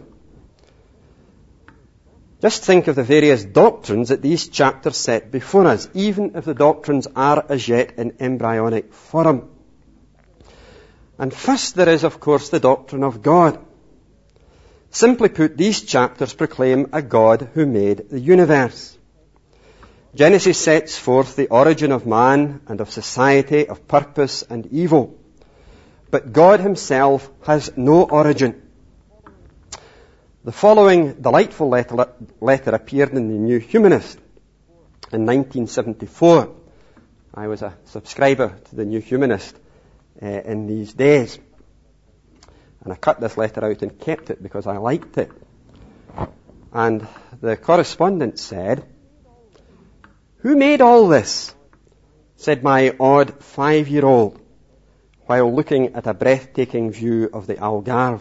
Just think of the various doctrines that these chapters set before us, even if the doctrines are as yet in embryonic form. And first there is, of course, the doctrine of God. Simply put, these chapters proclaim a God who made the universe. Genesis sets forth the origin of man and of society, of purpose and evil. But God himself has no origin. The following delightful letter appeared in the New Humanist in 1974. I was a subscriber to the New Humanist in these days. And I cut this letter out and kept it because I liked it. And the correspondent said, "Who made all this?" said my odd 5-year-old, while looking at a breathtaking view of the Algarve.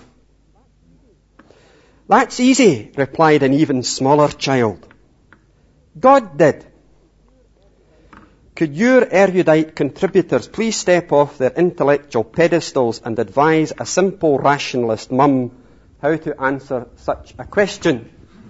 "That's easy," replied an even smaller child. "God did." Could your erudite contributors please step off their intellectual pedestals and advise a simple rationalist mum how to answer such a question?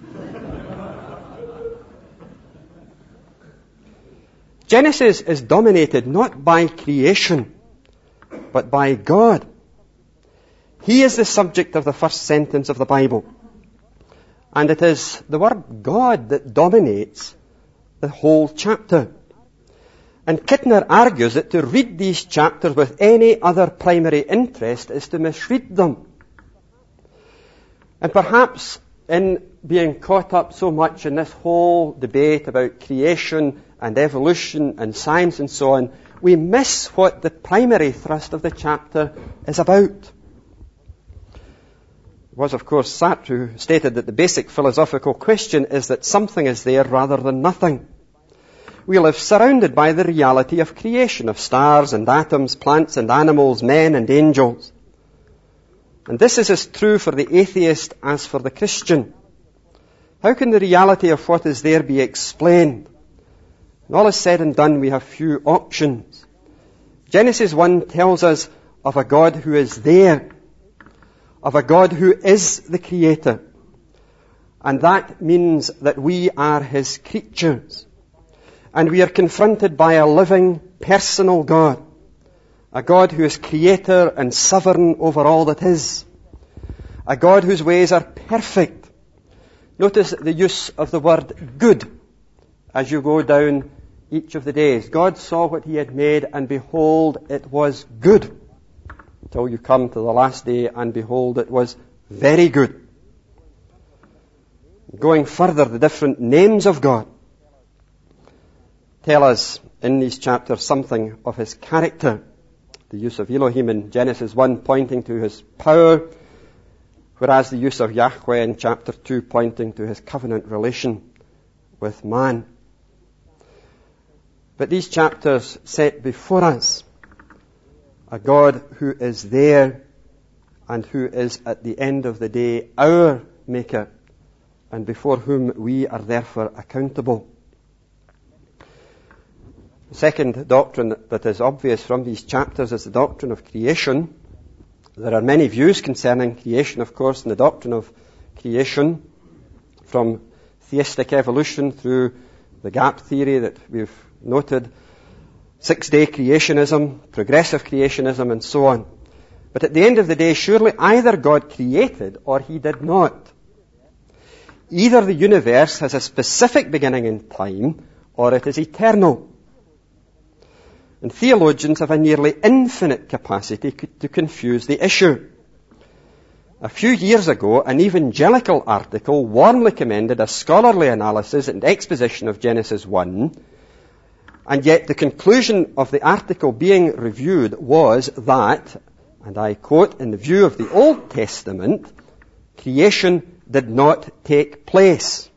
Genesis is dominated not by creation, but by God. He is the subject of the first sentence of the Bible. And it is the word God that dominates the whole chapter. And Kidner argues that to read these chapters with any other primary interest is to misread them. And perhaps in being caught up so much in this whole debate about creation and evolution and science and so on, we miss what the primary thrust of the chapter is about. It was, of course, Sartre who stated that the basic philosophical question is that something is there rather than nothing. We live surrounded by the reality of creation, of stars and atoms, plants and animals, men and angels. And this is as true for the atheist as for the Christian. How can the reality of what is there be explained? When all is said and done, we have few options. Genesis 1 tells us of a God who is there, of a God who is the Creator. And that means that we are His creatures. And we are confronted by a living, personal God. A God who is Creator and sovereign over all that is. A God whose ways are perfect. Notice the use of the word good as you go down each of the days. God saw what He had made, and behold, it was good. Till you come to the last day, and behold, it was very good. Going further, the different names of God tell us in these chapters something of His character. The use of Elohim in Genesis 1 pointing to His power, whereas the use of Yahweh in chapter 2 pointing to His covenant relation with man. But these chapters set before us a God who is there and who is at the end of the day our Maker, and before whom we are therefore accountable. The second doctrine that is obvious from these chapters is the doctrine of creation. There are many views concerning creation, of course, in the doctrine of creation, from theistic evolution through the gap theory that we've noted, six-day creationism, progressive creationism, and so on. But at the end of the day, surely either God created or He did not. Either the universe has a specific beginning in time or it is eternal. And theologians have a nearly infinite capacity to confuse the issue. A few years ago, an evangelical article warmly commended a scholarly analysis and exposition of Genesis 1, and yet the conclusion of the article being reviewed was that, and I quote, in the view of the Old Testament, creation did not take place.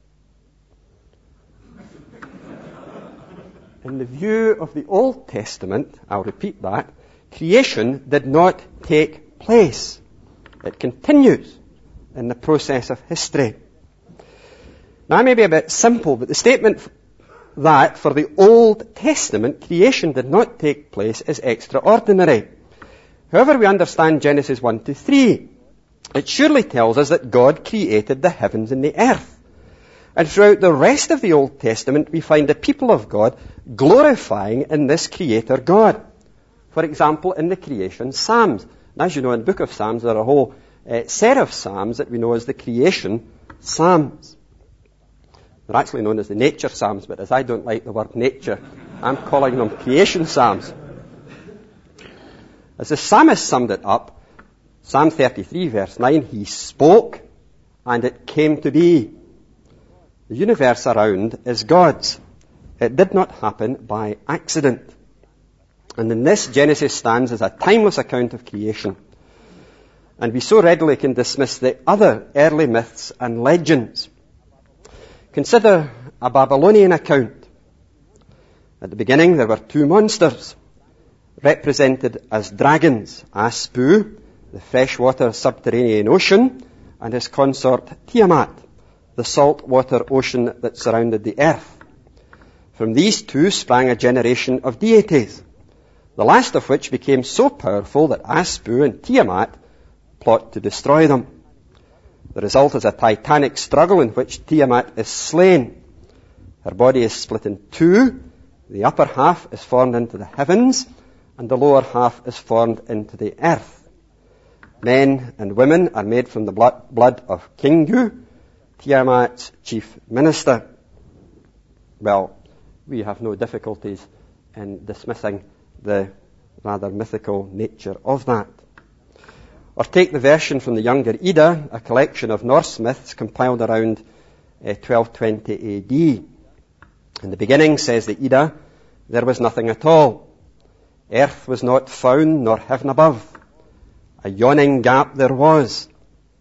In the view of the Old Testament, I'll repeat that, creation did not take place. It continues in the process of history. Now, I may be a bit simple, but the statement that for the Old Testament creation did not take place is extraordinary. However we understand Genesis 1 to 3, it surely tells us that God created the heavens and the earth. And throughout the rest of the Old Testament, we find the people of God glorifying in this Creator God. For example, in the creation Psalms. And as you know, in the book of Psalms, there are a whole set of Psalms that we know as the creation Psalms. They're actually known as the nature Psalms, but as I don't like the word nature, I'm calling them creation Psalms. As the psalmist summed it up, Psalm 33 verse 9, he spoke and it came to be. The universe around is God's. It did not happen by accident. And in this, Genesis stands as a timeless account of creation. And we so readily can dismiss the other early myths and legends. Consider a Babylonian account. At the beginning, there were two monsters, represented as dragons, Aspu, the freshwater subterranean ocean, and his consort Tiamat, the saltwater ocean that surrounded the earth. From these two sprang a generation of deities, the last of which became so powerful that Aspu and Tiamat plot to destroy them. The result is a titanic struggle in which Tiamat is slain. Her body is split in two. The upper half is formed into the heavens, and the lower half is formed into the earth. Men and women are made from the blood of Kingu, Tiamat's chief minister. Well, we have no difficulties in dismissing the rather mythical nature of that. Or take the version from the Younger Edda, a collection of Norse myths compiled around 1220 AD. In the beginning, says the Edda, there was nothing at all. Earth was not found, nor heaven above. A yawning gap there was.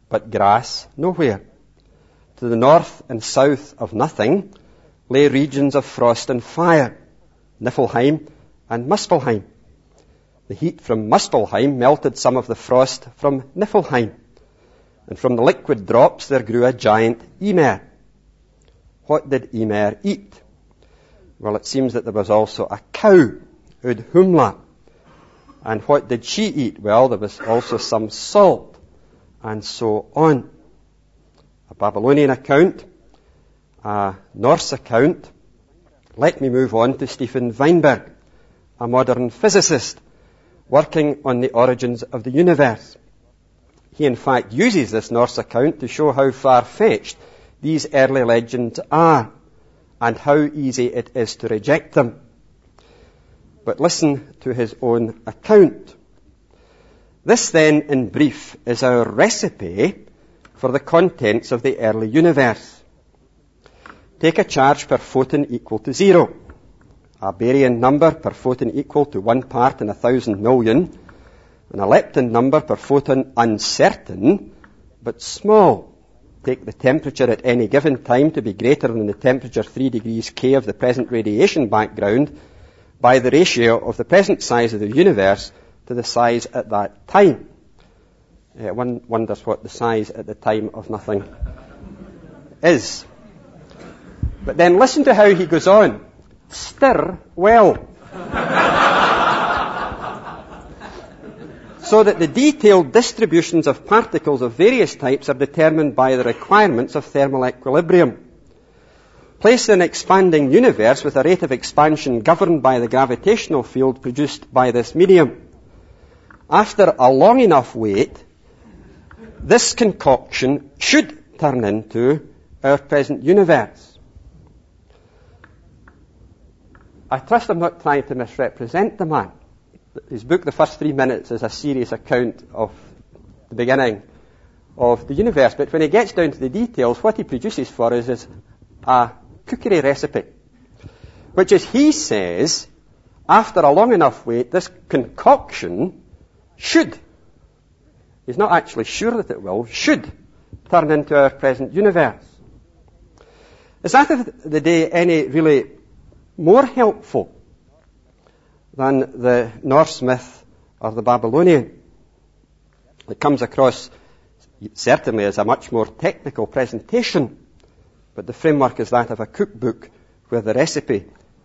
but grass nowhere. To the north and south of nothing lay regions of frost and fire, Niflheim and Muspelheim. The heat from Muspelheim melted some of the frost from Niflheim, and from the liquid drops there grew a giant Emer. What did Emer eat? Well, it seems that there was also a cow, Udhumla. And what did she eat? Well, there was also some salt, and so on. A Babylonian account, a Norse account. Let me move on to Stephen Weinberg, a modern physicist working on the origins of the universe. He in fact uses this Norse account to show how far-fetched these early legends are and how easy it is to reject them. But listen to his own account. This then, in brief, is our recipe for the contents of the early universe. Take a charge per photon equal to 0, a baryon number per photon equal to 1 part in 1,000 million, and a lepton number per photon uncertain but small. Take the temperature at any given time to be greater than the temperature 3 degrees K of the present radiation background by the ratio of the present size of the universe to the size at that time. One wonders what the size at the time of nothing is. But then listen to how he goes on. Stir well. So that the detailed distributions of particles of various types are determined by the requirements of thermal equilibrium. Place an expanding universe with a rate of expansion governed by the gravitational field produced by this medium. After a long enough wait, this concoction should turn into our present universe. I trust I'm not trying to misrepresent the man. His book, The First 3 Minutes, is a serious account of the beginning of the universe. But when he gets down to the details, what he produces for us is a cookery recipe, which is, he says, after a long enough wait, this concoction should, he's not actually sure that it will, should turn into our present universe. Is that of the day any really more helpful than the Norse myth or the Babylonian? It comes across certainly as a much more technical presentation, but the framework is that of a cookbook where the recipe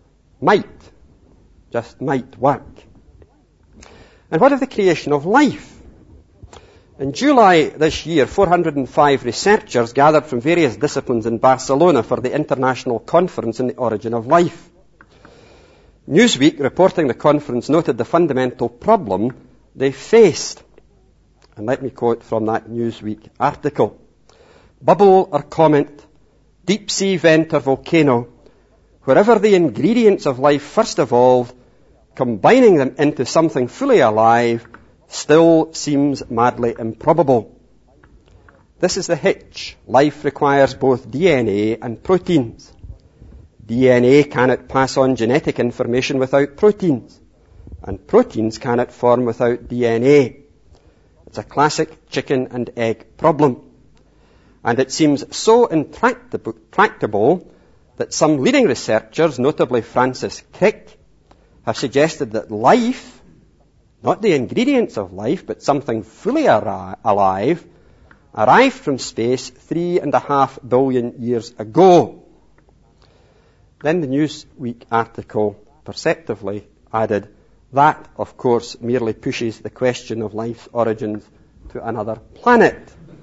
just might work. And what of the creation of life? In July this year, 405 researchers gathered from various disciplines in Barcelona for the International Conference on the Origin of Life. Newsweek, reporting the conference, noted the fundamental problem they faced. And let me quote from that Newsweek article. Bubble or comet, deep sea vent or volcano, wherever the ingredients of life first evolved, combining them into something fully alive still seems madly improbable. This is the hitch. Life requires both DNA and proteins. DNA cannot pass on genetic information without proteins, and proteins cannot form without DNA. It's a classic chicken and egg problem. And it seems so intractable that some leading researchers, notably Francis Crick, have suggested that life, not the ingredients of life, but something fully alive, arrived from space 3.5 billion years ago. Then the Newsweek article perceptively added, that, of course, merely pushes the question of life's origins to another planet.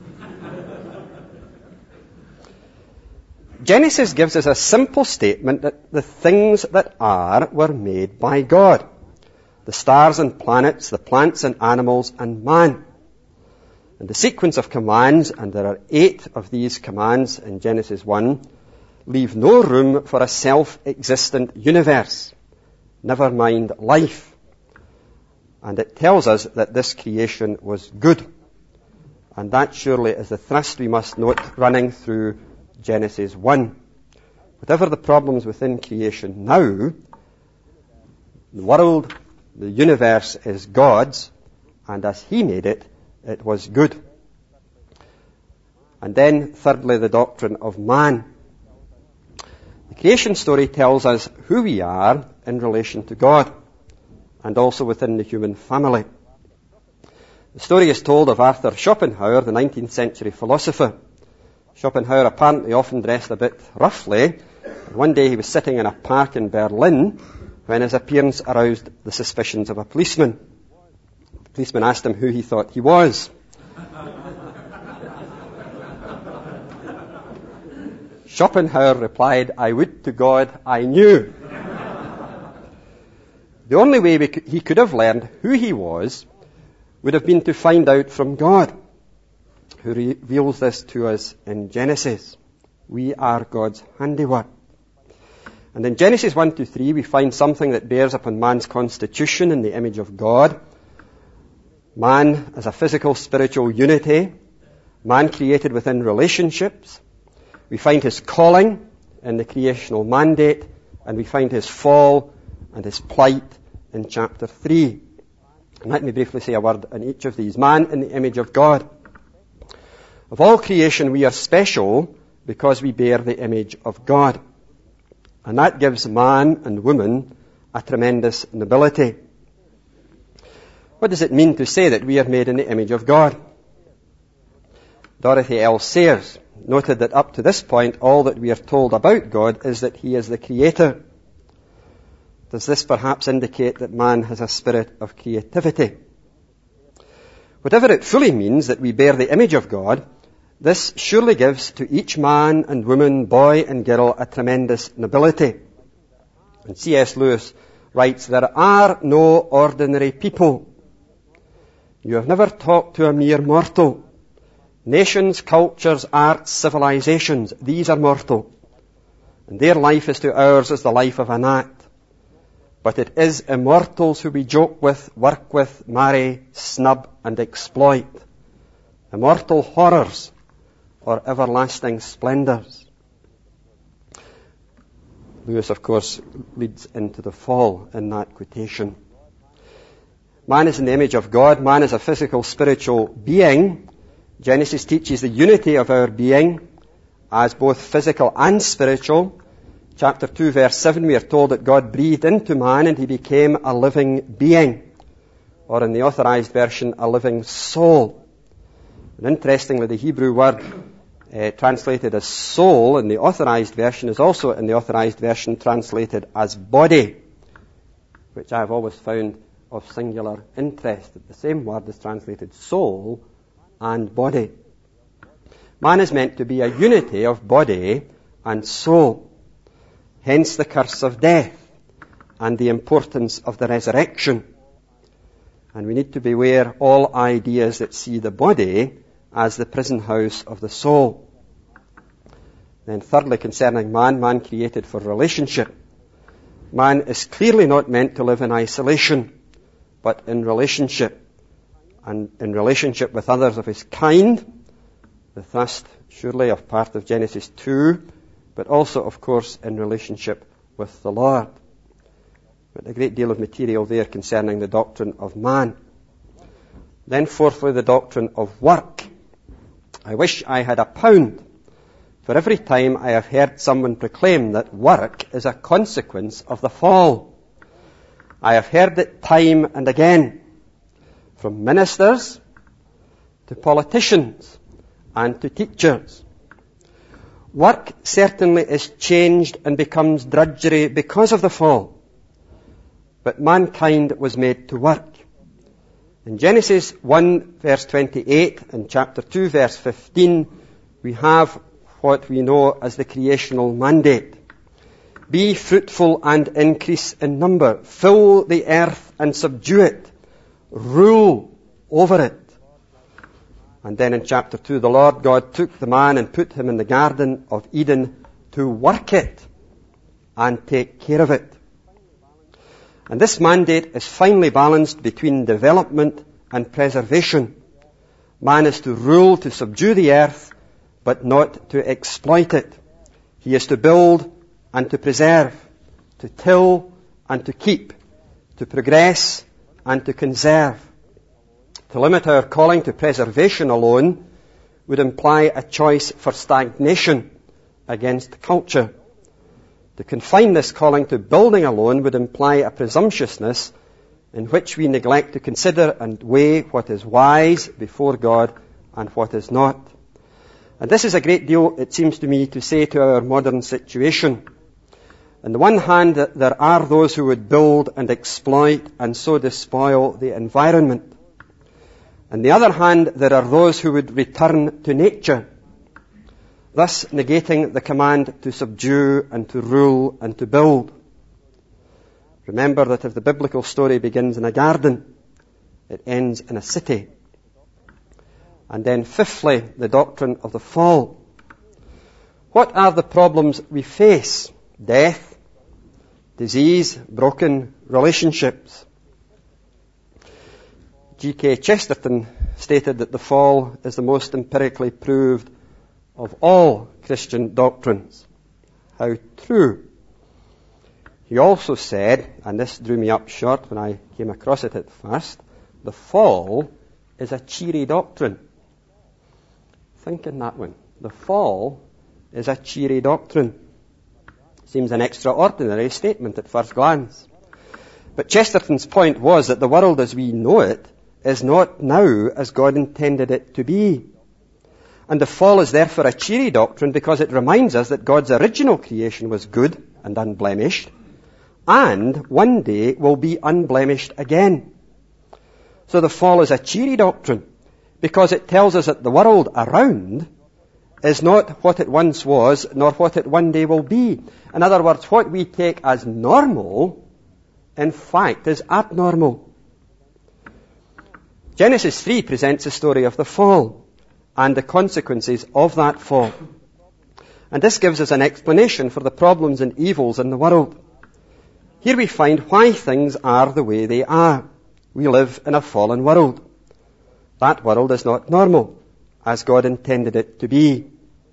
Genesis gives us a simple statement that the things that are were made by God. The stars and planets, the plants and animals, and man. And the sequence of commands, and there are 8 of these commands in Genesis 1, leave no room for a self-existent universe, never mind life. And it tells us that this creation was good. And that surely is the thrust we must note running through Genesis 1. Whatever the problems within creation now, the world, the universe is God's, and as He made it, it was good. And then, thirdly, the doctrine of man. The creation story tells us who we are in relation to God, and also within the human family. The story is told of Arthur Schopenhauer, the 19th century philosopher. Schopenhauer apparently often dressed a bit roughly. One day he was sitting in a park in Berlin when his appearance aroused the suspicions of a policeman. The policeman asked him who he thought he was. Schopenhauer replied, "I would to God I knew." The only way he could have learned who he was would have been to find out from God, who reveals this to us in Genesis. We are God's handiwork. And in Genesis 1-3, we find something that bears upon man's constitution in the image of God. Man as a physical, spiritual unity. Man created within relationships. We find his calling in the creational mandate, and we find his fall and his plight in chapter 3. And let me briefly say a word on each of these. Man in the image of God. Of all creation, we are special because we bear the image of God. And that gives man and woman a tremendous nobility. What does it mean to say that we are made in the image of God? Dorothy L. Sayers noted that up to this point, all that we are told about God is that He is the Creator. Does this perhaps indicate that man has a spirit of creativity? Whatever it fully means that we bear the image of God, this surely gives to each man and woman, boy and girl, a tremendous nobility. And C.S. Lewis writes, "There are no ordinary people. You have never talked to a mere mortal. Nations, cultures, arts, civilizations, these are mortal. And their life is to ours as the life of a gnat. But it is immortals who we joke with, work with, marry, snub, and exploit. Immortal horrors or everlasting splendors." Lewis, of course, leads into the fall in that quotation. Man is in the image of God. Man is a physical, spiritual being. Genesis teaches the unity of our being as both physical and spiritual. Chapter 2, verse 7, we are told that God breathed into man and he became a living being. Or in the Authorized Version, a living soul. And interestingly, the Hebrew word translated as soul in the Authorized Version is also in the Authorized Version translated as body, which I have always found of singular interest, that the same word is translated soul and body. Man is meant to be a unity of body and soul. Hence the curse of death and the importance of the resurrection. And we need to beware all ideas that see the body as the prison house of the soul. Then thirdly, concerning man, man created for relationship. Man is clearly not meant to live in isolation, but in relationship. And in relationship with others of his kind, the thrust surely of part of Genesis 2, but also, of course, in relationship with the Lord. But a great deal of material there concerning the doctrine of man. Then fourthly, the doctrine of work. I wish I had £1 for every time I have heard someone proclaim that work is a consequence of the fall. I have heard it time and again, from ministers to politicians and to teachers. Work certainly is changed and becomes drudgery because of the fall. But mankind was made to work. In Genesis 1 verse 28 and chapter 2 verse 15, we have what we know as the creational mandate. Be fruitful and increase in number. Fill the earth and subdue it. Rule over it. And then in chapter 2, the Lord God took the man and put him in the Garden of Eden to work it and take care of it. And this mandate is finely balanced between development and preservation. Man is to rule, to subdue the earth, but not to exploit it. He is to build and to preserve, to till and to keep, to progress and to conserve. To limit our calling to preservation alone would imply a choice for stagnation against culture. To confine this calling to building alone would imply a presumptuousness in which we neglect to consider and weigh what is wise before God and what is not. And this is a great deal, it seems to me, to say to our modern situation. On the one hand, there are those who would build and exploit and so despoil the environment. On the other hand, there are those who would return to nature, thus negating the command to subdue and to rule and to build. Remember that if the biblical story begins in a garden, it ends in a city. And then fifthly, the doctrine of the fall. What are the problems we face? Death, disease, broken relationships. G.K. Chesterton stated that the fall is the most empirically proved of all Christian doctrines. How true. He also said, and this drew me up short when I came across it at first, the fall is a cheery doctrine. Think in that one. The fall is a cheery doctrine. Seems an extraordinary statement at first glance. But Chesterton's point was that the world as we know it is not now as God intended it to be. And the fall is therefore a cheery doctrine because it reminds us that God's original creation was good and unblemished, and one day will be unblemished again. So the fall is a cheery doctrine because it tells us that the world around is not what it once was, nor what it one day will be. In other words, what we take as normal, in fact, is abnormal. Genesis 3 presents the story of the fall and the consequences of that fall. And this gives us an explanation for the problems and evils in the world. Here we find why things are the way they are. We live in a fallen world. That world is not normal, as God intended it to be.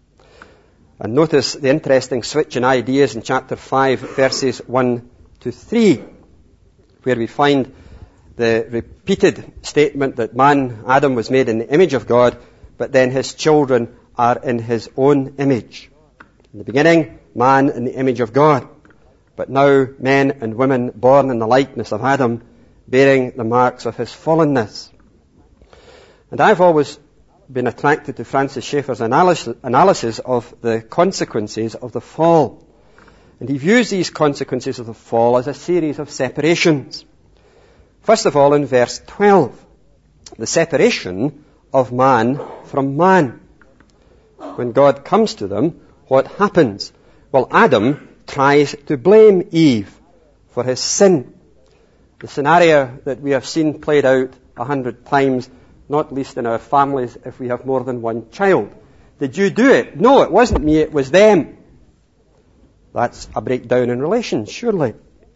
And notice the interesting switch in ideas in chapter 5, verses 1 to 3, where we find the repeated statement that man, Adam, was made in the image of God, but then his children are in his own image. In the beginning, man in the image of God, but now men and women born in the likeness of Adam, bearing the marks of his fallenness. And I've always been attracted to Francis Schaeffer's analysis of the consequences of the fall. And he views these consequences of the fall as a series of separations. First of all, in verse 12, the separation of man from man. When God comes to them, what happens? Well, Adam tries to blame Eve for his sin. The scenario that we have seen played out 100 times, not least in our families if we have more than one child. Did you do it? No, it wasn't me, it was them. That's a breakdown in relations, surely.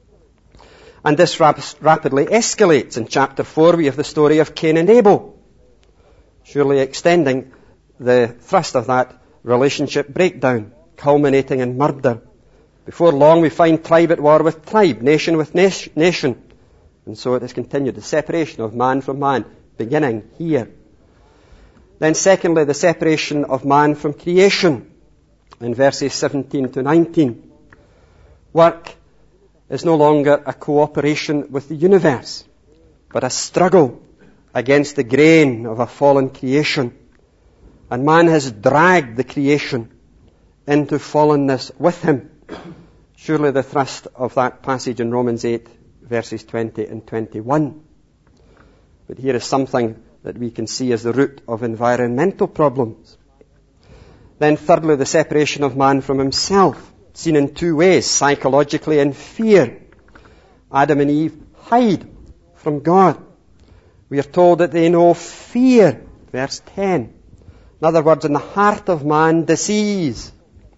And this rapidly escalates. In chapter 4 we have the story of Cain and Abel, surely extending the thrust of that relationship breakdown, culminating in murder. Before long we find tribe at war with tribe, nation with nation. And so it has continued, the separation of man from man, beginning here. Then secondly, the separation of man from creation, in verses 17 to 19. Work is no longer a cooperation with the universe, but a struggle against the grain of a fallen creation. And man has dragged the creation into fallenness with him. Surely the thrust of that passage in Romans 8, verses 20 and 21. But here is something that we can see as the root of environmental problems. Then thirdly, the separation of man from himself, seen in two ways, psychologically and fear. Adam and Eve hide from God. We are told that they know fear, verse 10. In other words, in the heart of man, disease.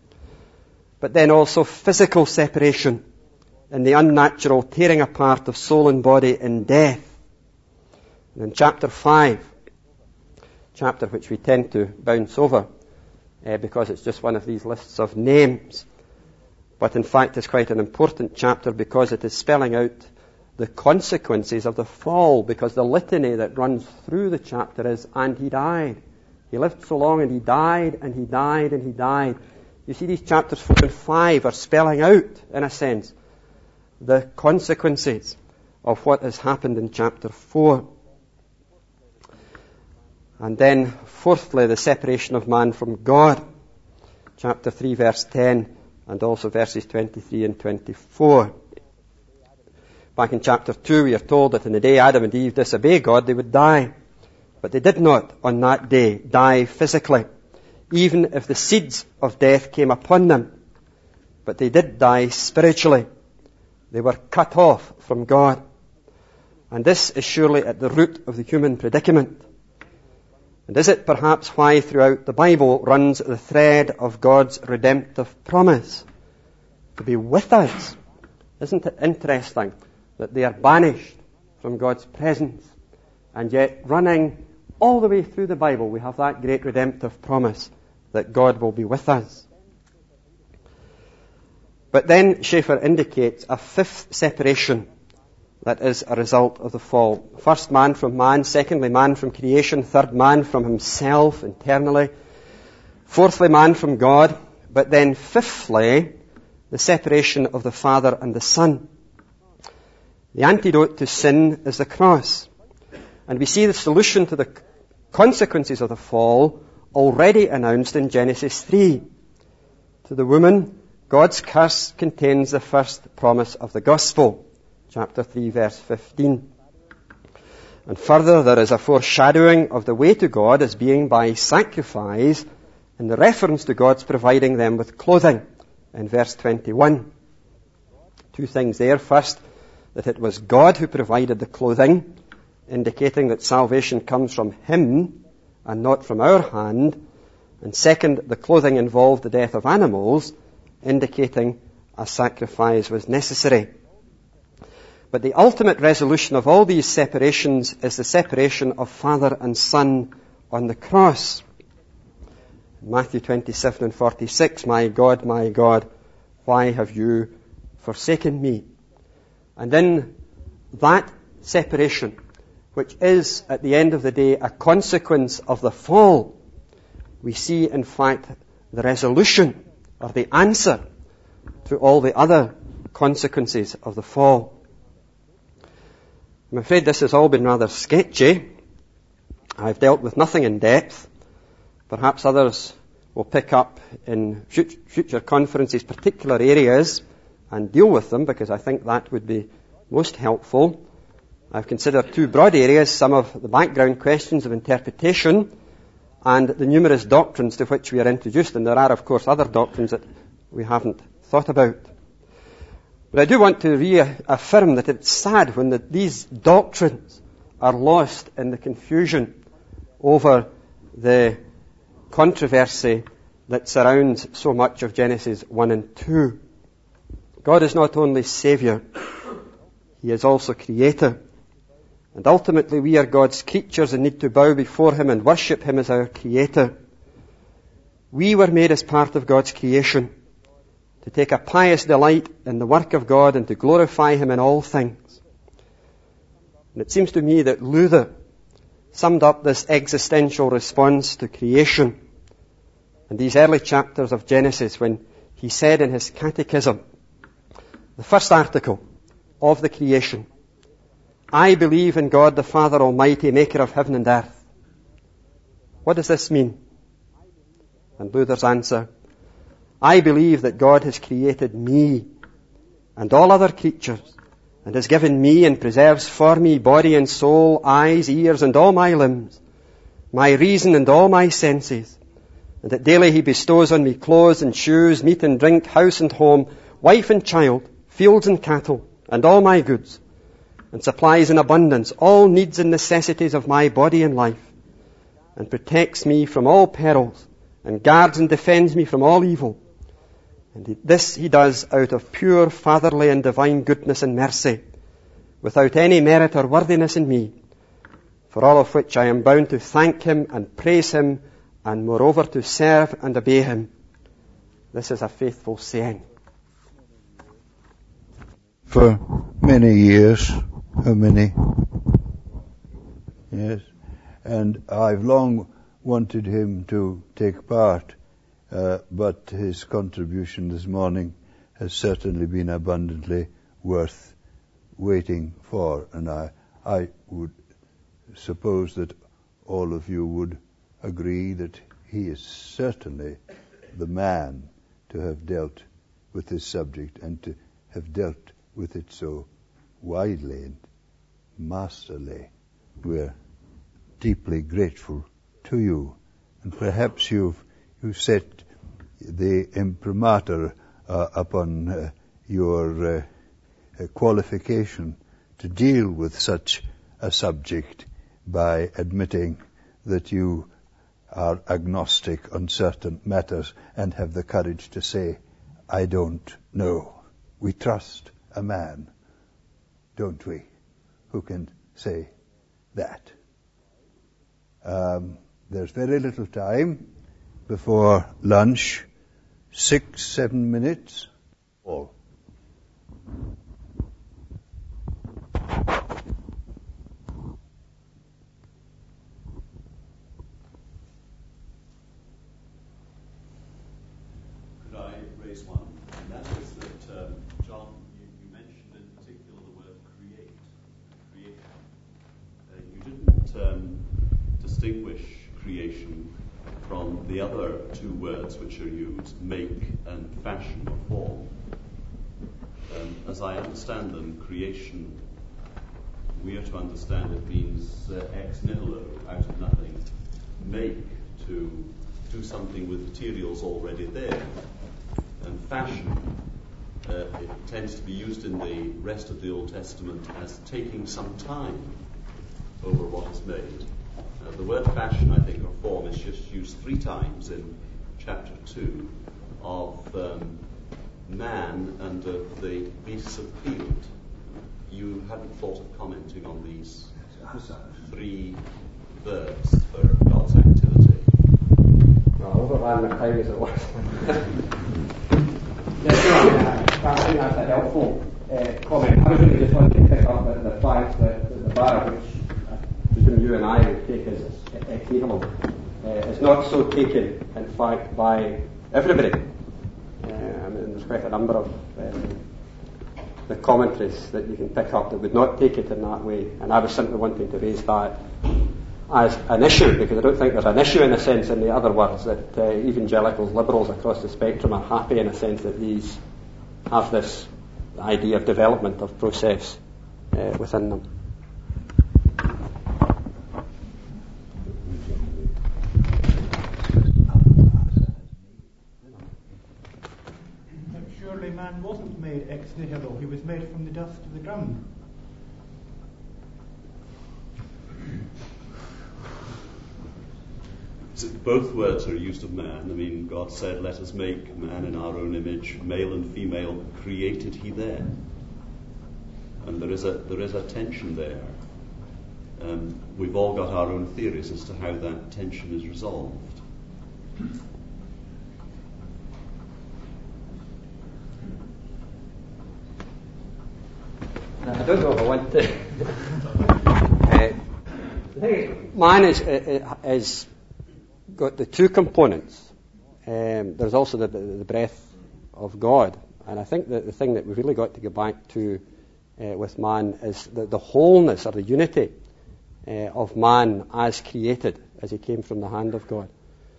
But then also physical separation in the unnatural tearing apart of soul and body in death. And in chapter 5, chapter which we tend to bounce over because it's just one of these lists of names, but in fact it's quite an important chapter because it is spelling out the consequences of the fall, because the litany that runs through the chapter is, and he died. He lived so long and he died and he died and he died. You see, these chapters 4 and 5 are spelling out, in a sense, the consequences of what has happened in chapter 4. And then, fourthly, the separation of man from God. Chapter 3, verse 10, and also verses 23 and 24. Back in chapter 2, we are told that in the day Adam and Eve disobeyed God, they would die. But they did not, on that day, die physically, even if the seeds of death came upon them. But they did die spiritually. They were cut off from God. And this is surely at the root of the human predicament. And is it perhaps why throughout the Bible runs the thread of God's redemptive promise to be with us? Isn't it interesting that they are banished from God's presence, and yet running all the way through the Bible we have that great redemptive promise that God will be with us. But then Schaeffer indicates a fifth separation that is a result of the fall. First, man from man. Secondly, man from creation. Third, man from himself internally. Fourthly, man from God. But then fifthly, the separation of the Father and the Son. The antidote to sin is the cross. And we see the solution to the consequences of the fall already announced in Genesis 3. To the woman, God's curse contains the first promise of the gospel. Chapter 3, verse 15. And further, there is a foreshadowing of the way to God as being by sacrifice in the reference to God's providing them with clothing in verse 21. Two things there. First, that it was God who provided the clothing, indicating that salvation comes from Him and not from our hand. And second, the clothing involved the death of animals, indicating a sacrifice was necessary. But the ultimate resolution of all these separations is the separation of Father and Son on the cross. Matthew 27 and 46, my God, why have you forsaken me? And in that separation, which is at the end of the day a consequence of the fall, we see in fact the resolution or the answer to all the other consequences of the fall. I'm afraid this has all been rather sketchy. I've dealt with nothing in depth. Perhaps others will pick up in future conferences particular areas and deal with them, because I think that would be most helpful. I've considered two broad areas, some of the background questions of interpretation and the numerous doctrines to which we are introduced, and there are of course other doctrines that we haven't thought about. But I do want to reaffirm that it's sad when these doctrines are lost in the confusion over the controversy that surrounds so much of Genesis 1 and 2. God is not only Saviour, He is also Creator. And ultimately we are God's creatures and need to bow before Him and worship Him as our Creator. We were made as part of God's creation, to take a pious delight in the work of God and to glorify Him in all things. And it seems to me that Luther summed up this existential response to creation in these early chapters of Genesis when he said in his catechism, the first article of the creation, I believe in God the Father Almighty, maker of heaven and earth. What does this mean? And Luther's answer, I believe that God has created me and all other creatures and has given me and preserves for me body and soul, eyes, ears and all my limbs, my reason and all my senses, and that daily He bestows on me clothes and shoes, meat and drink, house and home, wife and child, fields and cattle, and all my goods, and supplies in abundance all needs and necessities of my body and life, and protects me from all perils, and guards and defends me from all evil. And this He does out of pure fatherly and divine goodness and mercy, without any merit or worthiness in me, for all of which I am bound to thank Him and praise Him, and moreover to serve and obey Him. This is a faithful saying. For many years, how many? Yes. And I've long wanted him to take part, but his contribution this morning has certainly been abundantly worth waiting for, and I would suppose that all of you would agree that he is certainly the man to have dealt with this subject and to have dealt with it so widely and masterly. We're deeply grateful to you, and perhaps you've set the imprimatur upon your qualification to deal with such a subject by admitting that you are agnostic on certain matters and have the courage to say, I don't know. We trust a man, don't we, who can say that. There's very little time before lunch, 6-7 minutes, all. One, and that is that, John, you mentioned in particular the word creation. You didn't distinguish creation from the other two words which are used, make and fashion or form. As I understand them, creation, we are to understand it means ex nihilo, out of nothing, make, to do something with materials already there. And fashion, it tends to be used in the rest of the Old Testament as taking some time over what is made. The word fashion, I think, or form, is just used 3 times in chapter 2 of man and of the beasts of the field. You hadn't thought of commenting on these 3 verbs for God's activity. Well, overran my time as it was. I think that's a helpful comment. I was really just wanting to pick up the fact that the bar, which I presume you and I would take as ex nihilo, is not so taken, in fact, by everybody. There's quite a number of the commentaries that you can pick up that would not take it in that way, and I was simply wanting to raise that as an issue, because I don't think there's an issue in a sense, in the other words, that evangelicals, liberals across the spectrum are happy in a sense that these have this idea of development of process within them. Surely man wasn't made ex nihilo, he was made from the dust of the ground. Both words are used of man. I mean, God said, let us make man in our own image, male and female created he there. And there is a tension there. We've all got our own theories as to how that tension is resolved. I don't know if I want to. The thing is, man is got the 2 components. There's also the breath of God, and I think that the thing that we've really got to go back to with man is the wholeness or the unity of man as created, as he came from the hand of God.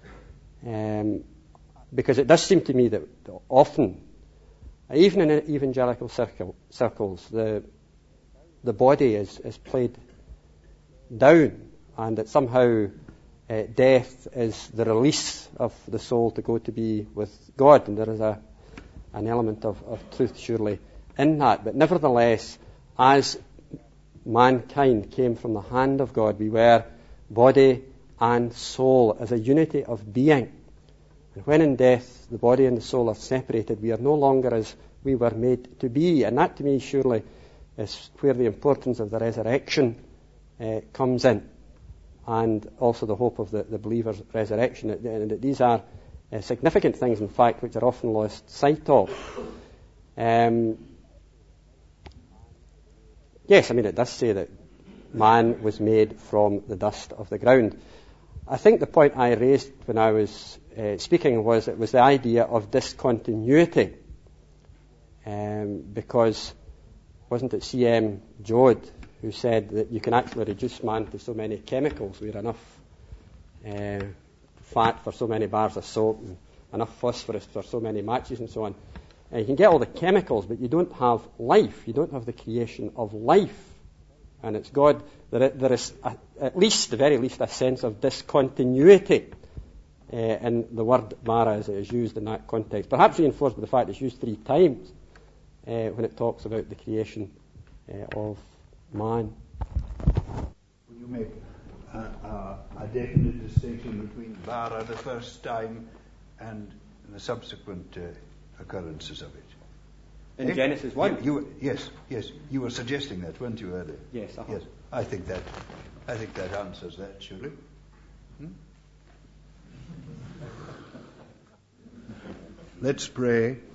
Because it does seem to me that often, even in evangelical circles, the body is played down, and that somehow death is the release of the soul to go to be with God, and there is an element of truth surely in that. But nevertheless, as mankind came from the hand of God, we were body and soul as a unity of being. And when in death the body and the soul are separated, we are no longer as we were made to be. And that to me surely is where the importance of the resurrection comes in, and also the hope of the believer's resurrection. And that these are significant things, in fact, which are often lost sight of. Yes, I mean, it does say that man was made from the dust of the ground. I think the point I raised when I was speaking was it was the idea of discontinuity. Because wasn't it C.M. Joad who said that you can actually reduce man to so many chemicals where enough fat for so many bars of soap and enough phosphorus for so many matches and so on. You can get all the chemicals, but you don't have life. You don't have the creation of life. And it's God, there is at least, the very least, a sense of discontinuity in the word bara as it is used in that context. Perhaps reinforced by the fact it's used 3 times when it talks about the creation of man. Will you make a definite distinction between bara the first time and the subsequent occurrences of it? In Genesis 1? Yes. You were suggesting that, weren't you, earlier? Yes. Yes. I think that answers that, surely. Let's pray.